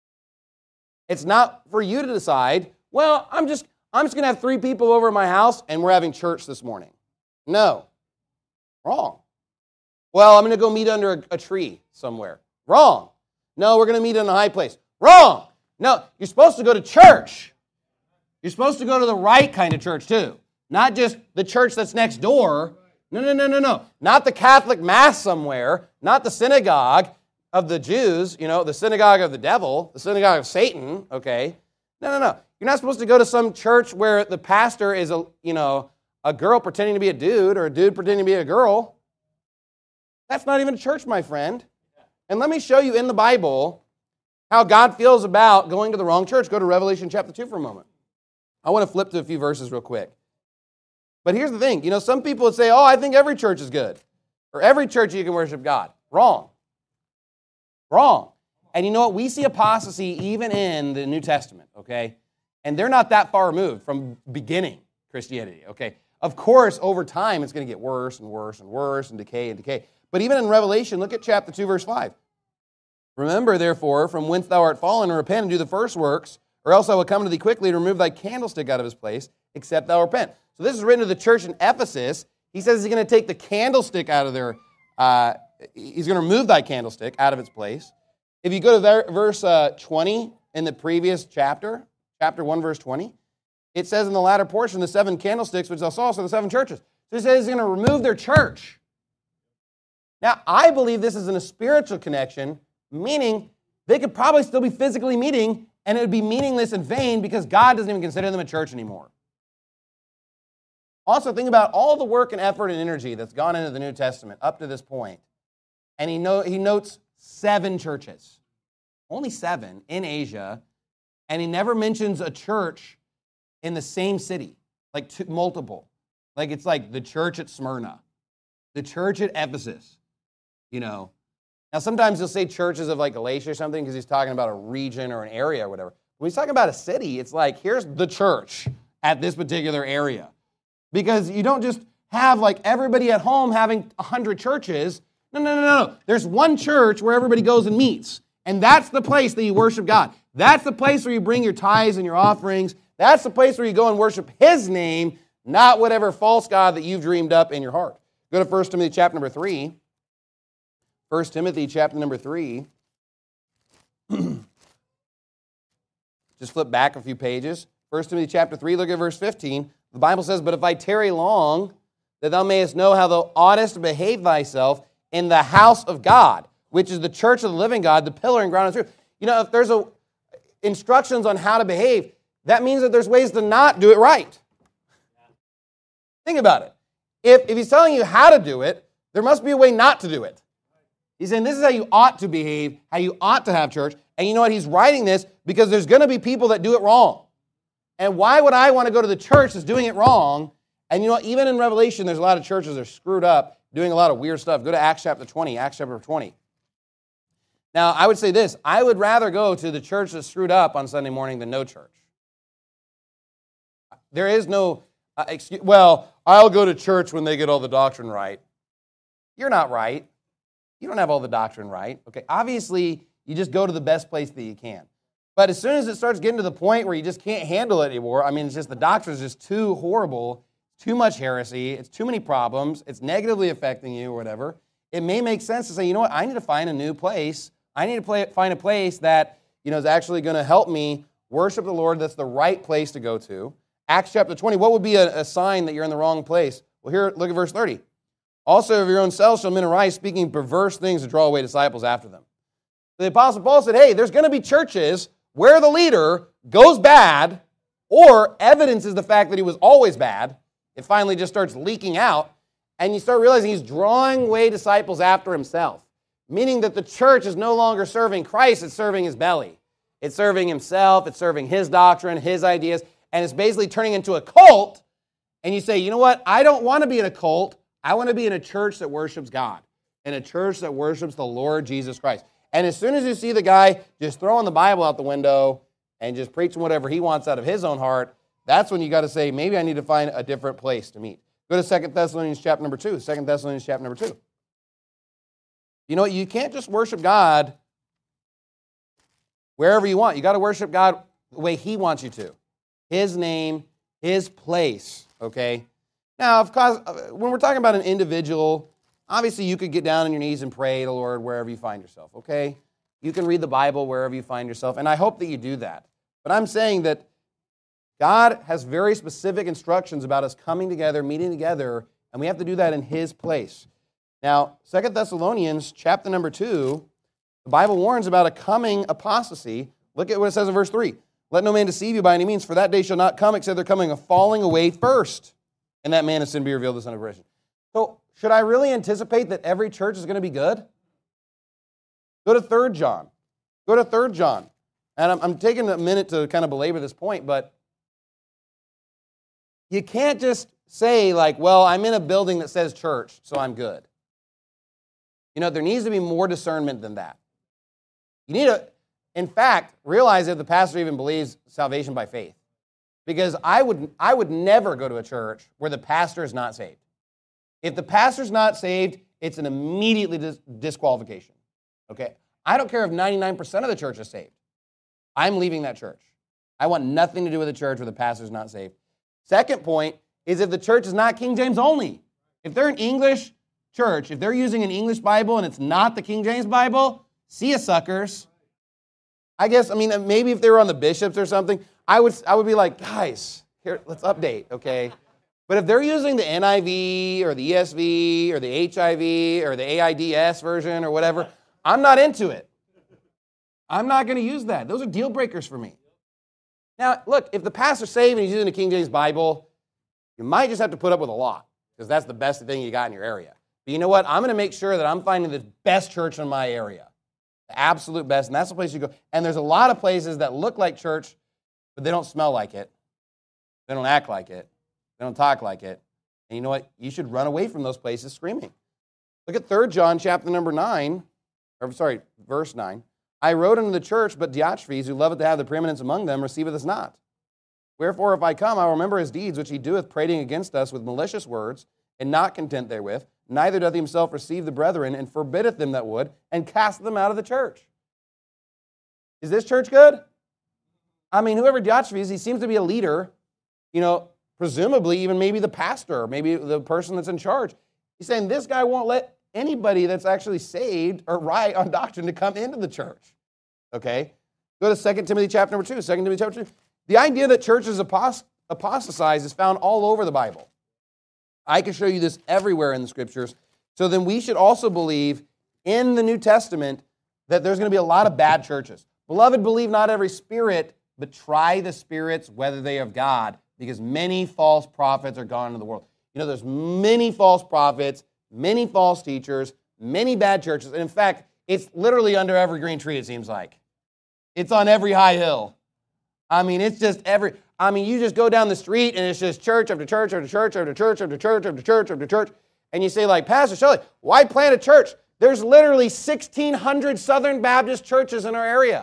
S1: It's not for you to decide, well, I'm just I'm just going to have three people over at my house, and we're having church this morning. No. Wrong. Well, I'm going to go meet under a, a tree somewhere. Wrong. No, we're going to meet in a high place. Wrong. No, you're supposed to go to church. You're supposed to go to the right kind of church, too. Not just the church that's next door. No, no, no, no, no. Not the Catholic Mass somewhere. Not the synagogue of the Jews, you know, the synagogue of the devil, the synagogue of Satan, okay? No, no, no. You're not supposed to go to some church where the pastor is, a, you know, a girl pretending to be a dude or a dude pretending to be a girl. That's not even a church, my friend. And let me show you in the Bible how God feels about going to the wrong church. Go to Revelation chapter two for a moment. I want to flip to a few verses real quick. But here's the thing. You know, some people would say, oh, I think every church is good. Or every church you can worship God. Wrong. Wrong. And you know what? We see apostasy even in the New Testament, okay? And they're not that far removed from beginning Christianity, okay? Of course, over time, it's going to get worse and worse and worse and decay and decay. But even in Revelation, look at chapter two, verse five. Remember, therefore, from whence thou art fallen, and repent and do the first works, or else I will come to thee quickly to remove thy candlestick out of his place, except thou repent. So this is written to the church in Ephesus. He says he's going to take the candlestick out of their, uh, he's going to remove thy candlestick out of its place. If you go to ver- verse uh, twenty in the previous chapter, chapter one, verse twenty, it says in the latter portion, the seven candlesticks which thou sawest are the seven churches. So he says he's going to remove their church. Now, I believe this is in a spiritual connection, meaning they could probably still be physically meeting, and it would be meaningless and vain because God doesn't even consider them a church anymore. Also, think about all the work and effort and energy that's gone into the New Testament up to this point. And he, no, he notes seven churches, only seven in Asia, and he never mentions a church in the same city, like two, multiple. Like it's like the church at Smyrna, the church at Ephesus, you know, Now, sometimes he'll say churches of like Galatia or something because he's talking about a region or an area or whatever. When he's talking about a city, it's like, here's the church at this particular area. Because you don't just have like everybody at home having a hundred churches. No, no, no, no, no. There's one church where everybody goes and meets. And that's the place that you worship God. That's the place where you bring your tithes and your offerings. That's the place where you go and worship His name, not whatever false god that you've dreamed up in your heart. Go to First Timothy chapter number three. First Timothy chapter number three. Just flip back a few pages. First Timothy chapter three, look at verse fifteen. The Bible says, "But if I tarry long, that thou mayest know how thou oughtest to behave thyself in the house of God, which is the church of the living God, the pillar and ground of truth." You know, if there's a instructions on how to behave, that means that there's ways to not do it right. Think about it. If, if he's telling you how to do it, there must be a way not to do it. He's saying this is how you ought to behave, how you ought to have church. And you know what? He's writing this because there's going to be people that do it wrong. And why would I want to go to the church that's doing it wrong? And you know what? Even in Revelation, there's a lot of churches that are screwed up, doing a lot of weird stuff. Go to Acts chapter twenty, Acts chapter twenty. Now, I would say this. I would rather go to the church that's screwed up on Sunday morning than no church. There is no, uh, excuse, well, I'll go to church when they get all the doctrine right. You're not right. You don't have all the doctrine right. Okay, obviously, you just go to the best place that you can. But as soon as it starts getting to the point where you just can't handle it anymore, I mean, it's just the doctrine is just too horrible, too much heresy, it's too many problems, it's negatively affecting you or whatever, it may make sense to say, you know what, I need to find a new place. I need to play, find a place that, you know, is actually going to help me worship the Lord. That's the right place to go to. Acts chapter twenty, what would be a, a sign that you're in the wrong place? Well, here, look at verse thirty. "Also of your own selves shall men arise, speaking perverse things to draw away disciples after them." The Apostle Paul said, hey, there's going to be churches where the leader goes bad, or evidence is the fact that he was always bad. It finally just starts leaking out, and you start realizing he's drawing away disciples after himself, meaning that the church is no longer serving Christ, it's serving his belly. It's serving himself, it's serving his doctrine, his ideas, and it's basically turning into a cult. And you say, you know what, I don't want to be in a cult. I want to be in a church that worships God, in a church that worships the Lord Jesus Christ. And as soon as you see the guy just throwing the Bible out the window and just preaching whatever he wants out of his own heart, that's when you got to say, maybe I need to find a different place to meet. Go to Second Thessalonians chapter number two. Second Thessalonians chapter number two. You know, you can't just worship God wherever you want. You got to worship God the way He wants you to. His name, His place, okay? Now, of course, when we're talking about an individual, obviously you could get down on your knees and pray to the Lord wherever you find yourself, okay? You can read the Bible wherever you find yourself, and I hope that you do that. But I'm saying that God has very specific instructions about us coming together, meeting together, and we have to do that in His place. Now, Second Thessalonians chapter number two, the Bible warns about a coming apostasy. Look at what it says in verse three. "Let no man deceive you by any means, for that day shall not come except there coming a falling away first, and that man of sin be revealed, the son of perdition." So, should I really anticipate that every church is going to be good? Go to Third John. Go to Third John. And I'm, I'm taking a minute to kind of belabor this point, but you can't just say like, well, I'm in a building that says church, so I'm good. You know, there needs to be more discernment than that. You need to, in fact, realize if the pastor even believes salvation by faith. Because I would, I would never go to a church where the pastor is not saved. If the pastor's not saved, it's an immediately dis- disqualification. Okay? I don't care if ninety-nine percent of the church is saved. I'm leaving that church. I want nothing to do with a church where the pastor's not saved. Second point is if the church is not King James only. If they're an English church, if they're using an English Bible and it's not the King James Bible, see ya, suckers. I guess, I mean, maybe if they were on the bishops or something, I would, I would be like, guys, here, let's update, okay? But if they're using the N I V or the E S V or the H I V or the A I D S version or whatever, I'm not into it. I'm not going to use that. Those are deal breakers for me. Now, look, if the pastor's saved and he's using the King James Bible, you might just have to put up with a lot because that's the best thing you got in your area. But you know what? I'm going to make sure that I'm finding the best church in my area, the absolute best, and that's the place you go. And there's a lot of places that look like church, but they don't smell like it. They don't act like it. They don't talk like it. And you know what? You should run away from those places screaming. Look at Third John chapter number nine. or sorry, verse nine. I wrote unto the church, but Diotrephes, who loveth to have the preeminence among them, receiveth us not. Wherefore, if I come, I will remember his deeds, which he doeth, prating against us with malicious words, and not content therewith. Neither doth he himself receive the brethren, and forbiddeth them that would, and casteth them out of the church. Is this church good? I mean, whoever Diotrephes, he seems to be a leader, you know, presumably even maybe the pastor, or maybe the person that's in charge. He's saying this guy won't let anybody that's actually saved or right on doctrine to come into the church. Okay? Go to Second Timothy chapter number two. Second Timothy chapter two. The idea that churches apost- apostatize is found all over the Bible. I can show you this everywhere in the Scriptures. So then we should also believe in the New Testament that there's going to be a lot of bad churches. Beloved, believe not every spirit, but try the spirits whether they are of God, because many false prophets are gone into the world. You know, there's many false prophets, many false teachers, many bad churches. And in fact, it's literally under every green tree, it seems like. It's on every high hill. I mean, it's just every, I mean, you just go down the street and it's just church after church after church after church after church after church after church. And you say, like, Pastor Shelley, why plant a church? There's literally sixteen hundred Southern Baptist churches in our area.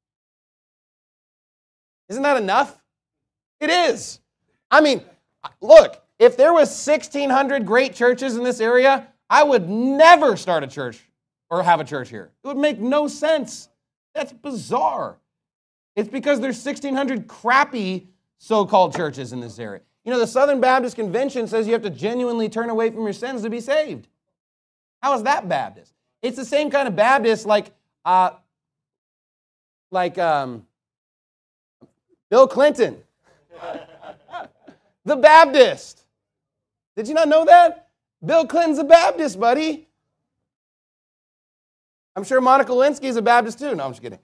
S1: Isn't that enough? It is. I mean, look, if there was sixteen hundred great churches in this area, I would never start a church or have a church here. It would make no sense. That's bizarre. It's because there's sixteen hundred crappy so-called churches in this area. You know, the Southern Baptist Convention says you have to genuinely turn away from your sins to be saved. How is that Baptist? It's the same kind of Baptist like, uh, like um, Bill Clinton, the Baptist. Did you not know that? Bill Clinton's a Baptist, buddy. I'm sure Monica Lewinsky is a Baptist too. No, I'm just kidding.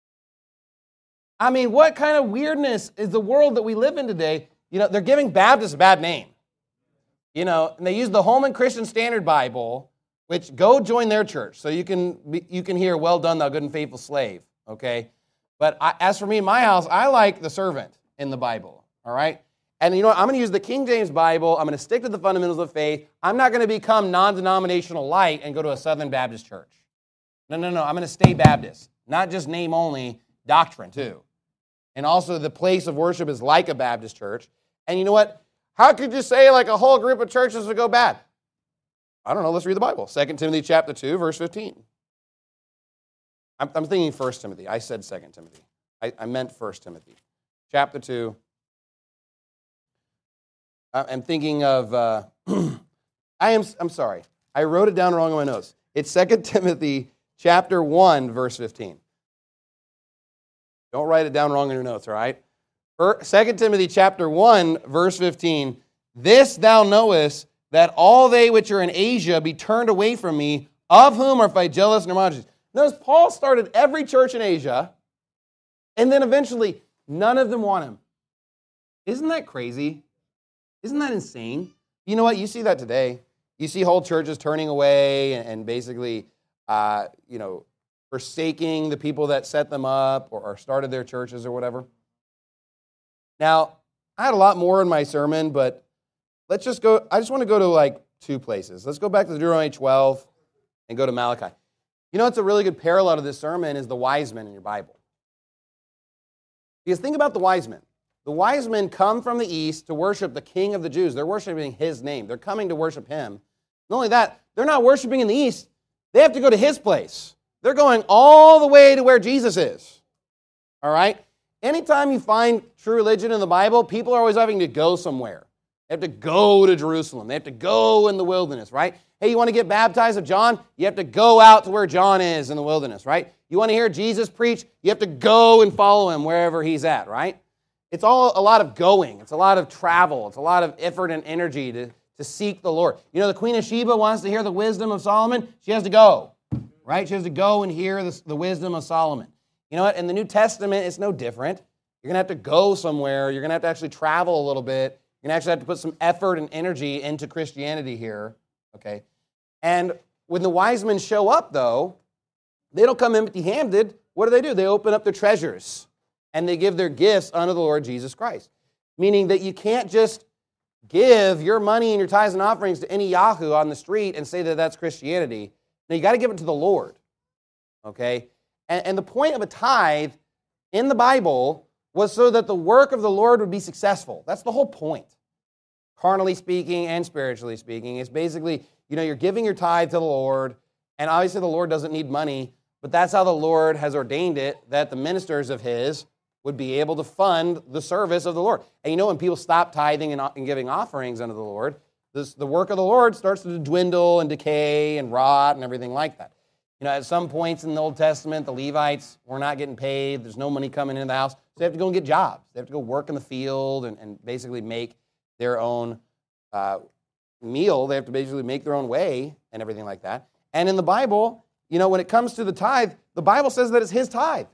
S1: I mean, what kind of weirdness is the world that we live in today? You know, they're giving Baptists a bad name. You know, and they use the Holman Christian Standard Bible, which go join their church so you can be, you can hear, well done, thou good and faithful slave, okay? But I, as for me in my house, I like the servant in the Bible, all right? And you know what? I'm going to use the King James Bible. I'm going to stick to the fundamentals of faith. I'm not going to become non-denominational light and go to a Southern Baptist church. No, no, no. I'm going to stay Baptist. Not just name only, doctrine too. And also the place of worship is like a Baptist church. And you know what? How could you say like a whole group of churches would go bad? I don't know. Let's read the Bible. Second Timothy chapter two, verse fifteen. I'm, I'm thinking First Timothy. I said Second Timothy. I, I meant First Timothy. Chapter two. I'm thinking of, uh, I am, I'm sorry. I wrote it down wrong in my notes. It's Second Timothy chapter one, verse fifteen. Don't write it down wrong in your notes, all right? Second Timothy chapter one, verse fifteen. This thou knowest, that all they which are in Asia be turned away from me, of whom are Phygellus and Hermogenes. Notice Paul started every church in Asia, and then eventually none of them want him. Isn't that crazy? Isn't that insane? You know what? You see that today. You see whole churches turning away and, and basically, uh, you know, forsaking the people that set them up or, or started their churches or whatever. Now, I had a lot more in my sermon, but let's just go. I just want to go to like two places. Let's go back to Deuteronomy twelve and go to Malachi. You know what's a really good parallel to this sermon is the wise men in your Bible. Because think about the wise men. The wise men come from the east to worship the King of the Jews. They're worshiping his name. They're coming to worship him. Not only that, they're not worshiping in the east. They have to go to his place. They're going all the way to where Jesus is. All right? Anytime you find true religion in the Bible, people are always having to go somewhere. They have to go to Jerusalem. They have to go in the wilderness, right? Hey, you want to get baptized of John? You have to go out to where John is in the wilderness, right? You want to hear Jesus preach? You have to go and follow him wherever he's at, right? It's all a lot of going. It's a lot of travel. It's a lot of effort and energy to, to seek the Lord. You know, the Queen of Sheba wants to hear the wisdom of Solomon. She has to go, right? She has to go and hear the, the wisdom of Solomon. You know what? In the New Testament, it's no different. You're going to have to go somewhere. You're going to have to actually travel a little bit. You're going to actually have to put some effort and energy into Christianity here, okay? And when the wise men show up, though, they don't come empty-handed. What do they do? They open up their treasures, and they give their gifts unto the Lord Jesus Christ, meaning that you can't just give your money and your tithes and offerings to any Yahoo on the street and say that that's Christianity. Now, you got to give it to the Lord. okay? And, and the point of a tithe in the Bible was so that the work of the Lord would be successful. That's the whole point. Carnally speaking and spiritually speaking, it's basically, you know, you're giving your tithe to the Lord, and obviously the Lord doesn't need money, but that's how the Lord has ordained it, that the ministers of His would be able to fund the service of the Lord. And you know, when people stop tithing and, and giving offerings unto the Lord, this, the work of the Lord starts to dwindle and decay and rot and everything like that. You know, at some points in the Old Testament, the Levites were not getting paid. There's no money coming into the house. So they have to go and get jobs. They have to go work in the field and, and basically make their own uh, meal. They have to basically make their own way and everything like that. And in the Bible, you know, when it comes to the tithe, the Bible says that it's His tithe.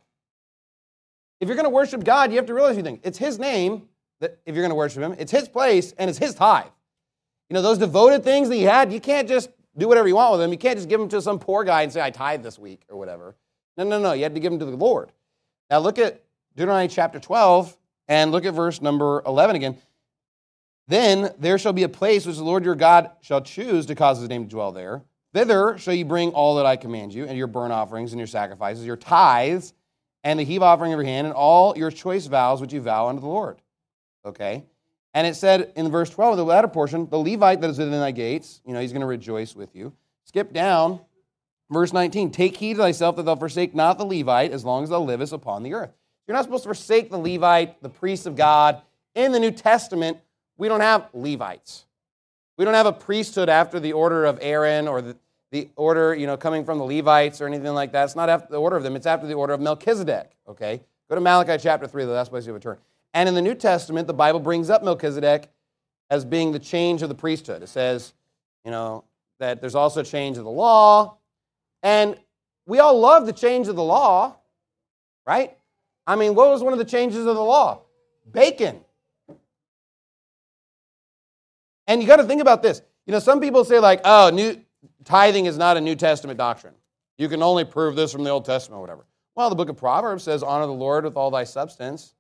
S1: If you're going to worship God, you have to realize a few things. It's His name, that if you're going to worship Him. It's His place, and it's His tithe. You know, those devoted things that you had, you can't just do whatever you want with them. You can't just give them to some poor guy and say, I tithe this week or whatever. No, no, no. You have to give them to the Lord. Now look at Deuteronomy chapter twelve and look at verse number eleven again. Then there shall be a place which the Lord your God shall choose to cause His name to dwell there. Thither shall you bring all that I command you, and your burnt offerings and your sacrifices, your tithes, and the heave offering of your hand, and all your choice vows which you vow unto the Lord. Okay? And it said in verse twelve, the latter portion, the Levite that is within thy gates, you know, he's going to rejoice with you. Skip down, verse nineteen, take heed to thyself that thou forsake not the Levite as long as thou livest upon the earth. You're not supposed to forsake the Levite, the priest of God. In the New Testament, we don't have Levites. We don't have a priesthood after the order of Aaron or the, the order, you know, coming from the Levites or anything like that. It's not after the order of them. It's after the order of Melchizedek, okay? Go to Malachi chapter three, the last place you have a turn. And in the New Testament, the Bible brings up Melchizedek as being the change of the priesthood. It says, you know, that there's also a change of the law. And we all love the change of the law, right? I mean, what was one of the changes of the law? Bacon. And you got to think about this. You know, some people say like, oh, new tithing is not a New Testament doctrine. You can only prove this from the Old Testament or whatever. Well, the book of Proverbs says, honor the Lord with all thy substance.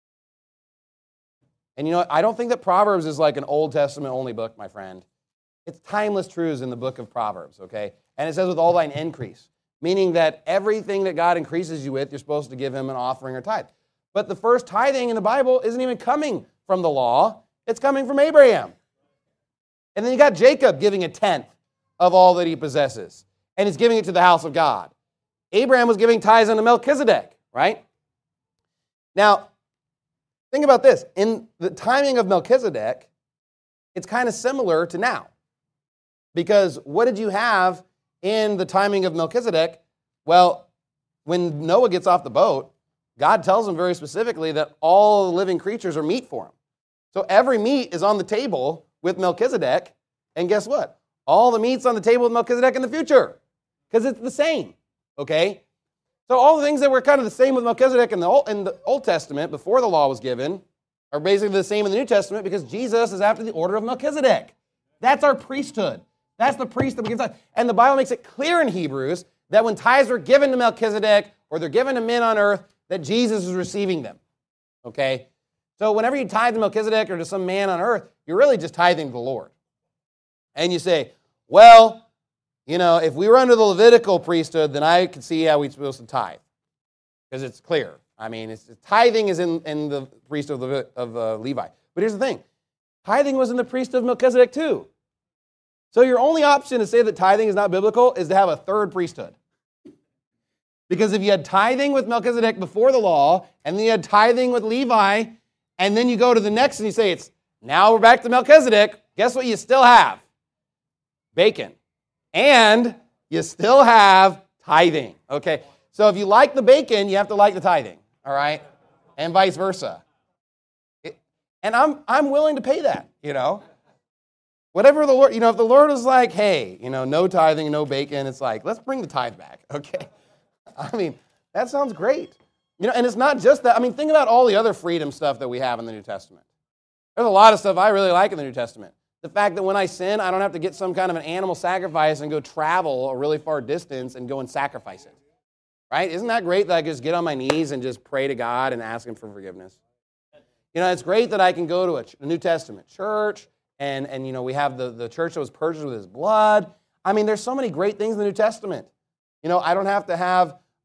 S1: And you know, I don't think that Proverbs is like an Old Testament only book, my friend. It's timeless truths in the book of Proverbs, okay? And it says with all thine increase, meaning that everything that God increases you with, you're supposed to give Him an offering or tithe. But the first tithing in the Bible isn't even coming from the law. It's coming from Abraham. And then you got Jacob giving a tenth of all that he possesses. And he's giving it to the house of God. Abraham was giving tithes unto Melchizedek, right? Now, think about this. In the timing of Melchizedek, it's kind of similar to now. Because what did you have in the timing of Melchizedek? Well, when Noah gets off the boat, God tells him very specifically that all the living creatures are meat for him. So every meat is on the table with Melchizedek, and guess what? All the meat's on the table with Melchizedek in the future, because it's the same, okay? So all the things that were kind of the same with Melchizedek in the, Old, in the Old Testament before the law was given are basically the same in the New Testament because Jesus is after the order of Melchizedek. That's our priesthood. That's the priest that we give tithes. And the Bible makes it clear in Hebrews that when tithes are given to Melchizedek or they're given to men on earth, that Jesus is receiving them, okay? So whenever you tithe to Melchizedek or to some man on earth, you're really just tithing to the Lord. And you say, well, you know, if we were under the Levitical priesthood, then I could see how we're supposed to tithe. Because it's clear. I mean, it's, tithing is in, in the priesthood of, Levi, of uh, Levi. But here's the thing. Tithing was in the priesthood of Melchizedek too. So your only option to say that tithing is not biblical is to have a third priesthood. Because if you had tithing with Melchizedek before the law, and then you had tithing with Levi, and then you go to the next and you say, it's now we're back to Melchizedek, guess what you still have? Bacon. And you still have tithing. Okay, so if you like the bacon, you have to like the tithing, all right? And vice versa. It, and I'm I'm willing to pay that, you know? Whatever the Lord, you know, if the Lord is like, hey, you know, no tithing, no bacon, it's like, let's bring the tithe back, okay? I mean, that sounds great. You know, and it's not just that. I mean, think about all the other freedom stuff that we have in the New Testament. There's a lot of stuff I really like in the New Testament. The fact that when I sin, I don't have to get some kind of an animal sacrifice and go travel a really far distance and go and sacrifice it. Right? Isn't that great that I just get on my knees and just pray to God and ask Him for forgiveness? You know, it's great that I can go to a, a New Testament church and, and, you know, we have the, the church that was purchased with His blood. I mean, there's so many great things in the New Testament. You know, I don't have to have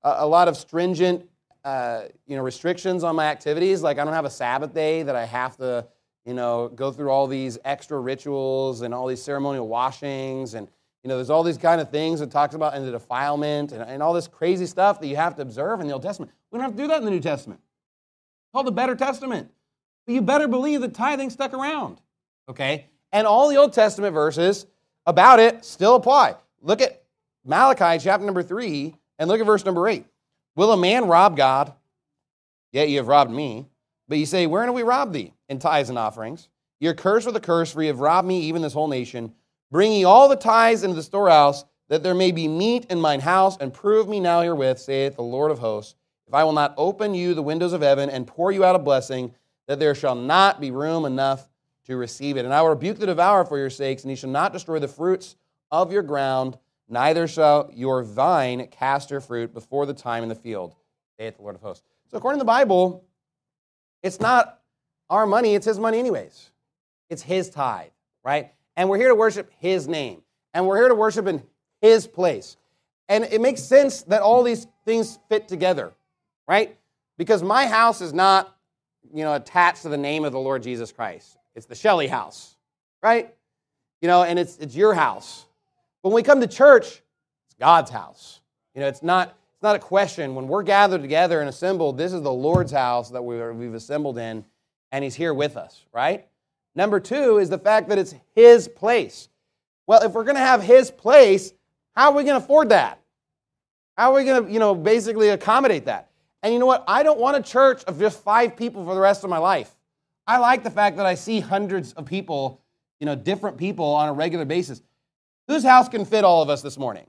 S1: a, a lot of stringent uh, you know, restrictions on my activities. Like I don't have a Sabbath day that I have to, you know, go through all these extra rituals and all these ceremonial washings. And, you know, there's all these kind of things that talks about in the defilement and, and all this crazy stuff that you have to observe in the Old Testament. We don't have to do that in the New Testament. It's called the Better Testament. But you better believe that tithing stuck around, okay? And all the Old Testament verses about it still apply. Look at Malachi chapter number three and look at verse number eight. Will a man rob God? Yet you have robbed me. But you say, wherein have we robbed thee? In tithes and offerings. You're cursed with a curse, for you have robbed me, even this whole nation. Bring ye all the tithes into the storehouse, that there may be meat in mine house, and prove me now herewith, saith the Lord of hosts, if I will not open you the windows of heaven and pour you out a blessing, that there shall not be room enough to receive it. And I will rebuke the devourer for your sakes, and he shall not destroy the fruits of your ground, neither shall your vine cast her fruit before the time in the field, saith the Lord of hosts. So according to the Bible, it's not our money, it's his money anyways. It's his tithe, right? And we're here to worship his name. And we're here to worship in his place. And it makes sense that all these things fit together, right? Because my house is not, you know, attached to the name of the Lord Jesus Christ. It's the Shelley house, right? You know, and it's it's your house. But when we come to church, it's God's house. You know, it's not it's not a question. When we're gathered together and assembled, this is the Lord's house that we are, we've assembled in, and he's here with us, right? Number two is the fact that it's his place. Well, if we're going to have his place, how are we going to afford that? How are we going to, you know, basically accommodate that? And you know what? I don't want a church of just five people for the rest of my life. I like the fact that I see hundreds of people, you know, different people on a regular basis. Whose house can fit all of us this morning?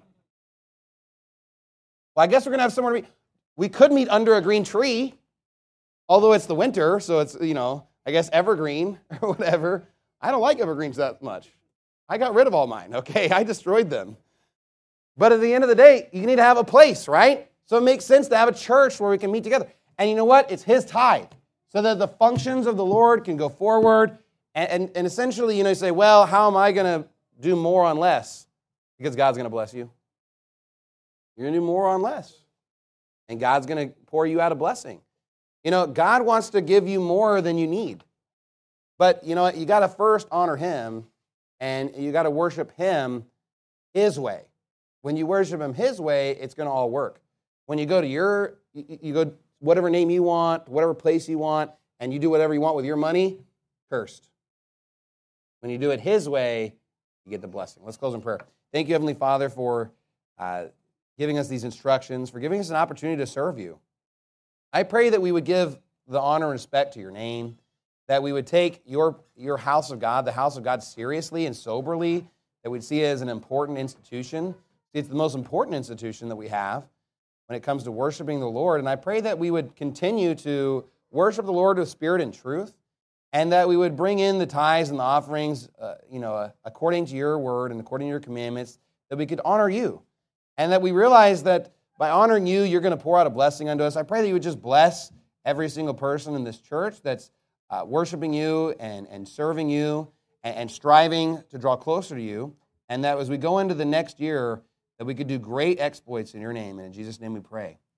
S1: Well, I guess we're going to have somewhere to meet. We could meet under a green tree, although it's the winter, so it's, you know, I guess evergreen or whatever. I don't like evergreens that much. I got rid of all mine, okay? I destroyed them. But at the end of the day, you need to have a place, right? So it makes sense to have a church where we can meet together. And you know what? It's his tithe. So that the functions of the Lord can go forward. And, and, and essentially, you know, you say, well, how am I going to do more on less? Because God's going to bless you. You're going to do more on less. And God's going to pour you out a blessing. You know, God wants to give you more than you need. But, you know, you got to first honor him, and you got to worship him his way. When you worship him his way, it's going to all work. When you go to your, you go whatever name you want, whatever place you want, and you do whatever you want with your money, cursed. When you do it his way, you get the blessing. Let's close in prayer. Thank you, Heavenly Father, for uh, giving us these instructions, for giving us an opportunity to serve you. I pray that we would give the honor and respect to your name, that we would take your, your house of God, the house of God, seriously and soberly, that we'd see it as an important institution. It's the most important institution that we have when it comes to worshiping the Lord. And I pray that we would continue to worship the Lord with spirit and truth, and that we would bring in the tithes and the offerings, uh, you know, uh, according to your word and according to your commandments, that we could honor you. And that we realize that by honoring you, you're going to pour out a blessing unto us. I pray that you would just bless every single person in this church that's uh, worshiping you and, and serving you and, and striving to draw closer to you. And that as we go into the next year, that we could do great exploits in your name. And in Jesus' name we pray.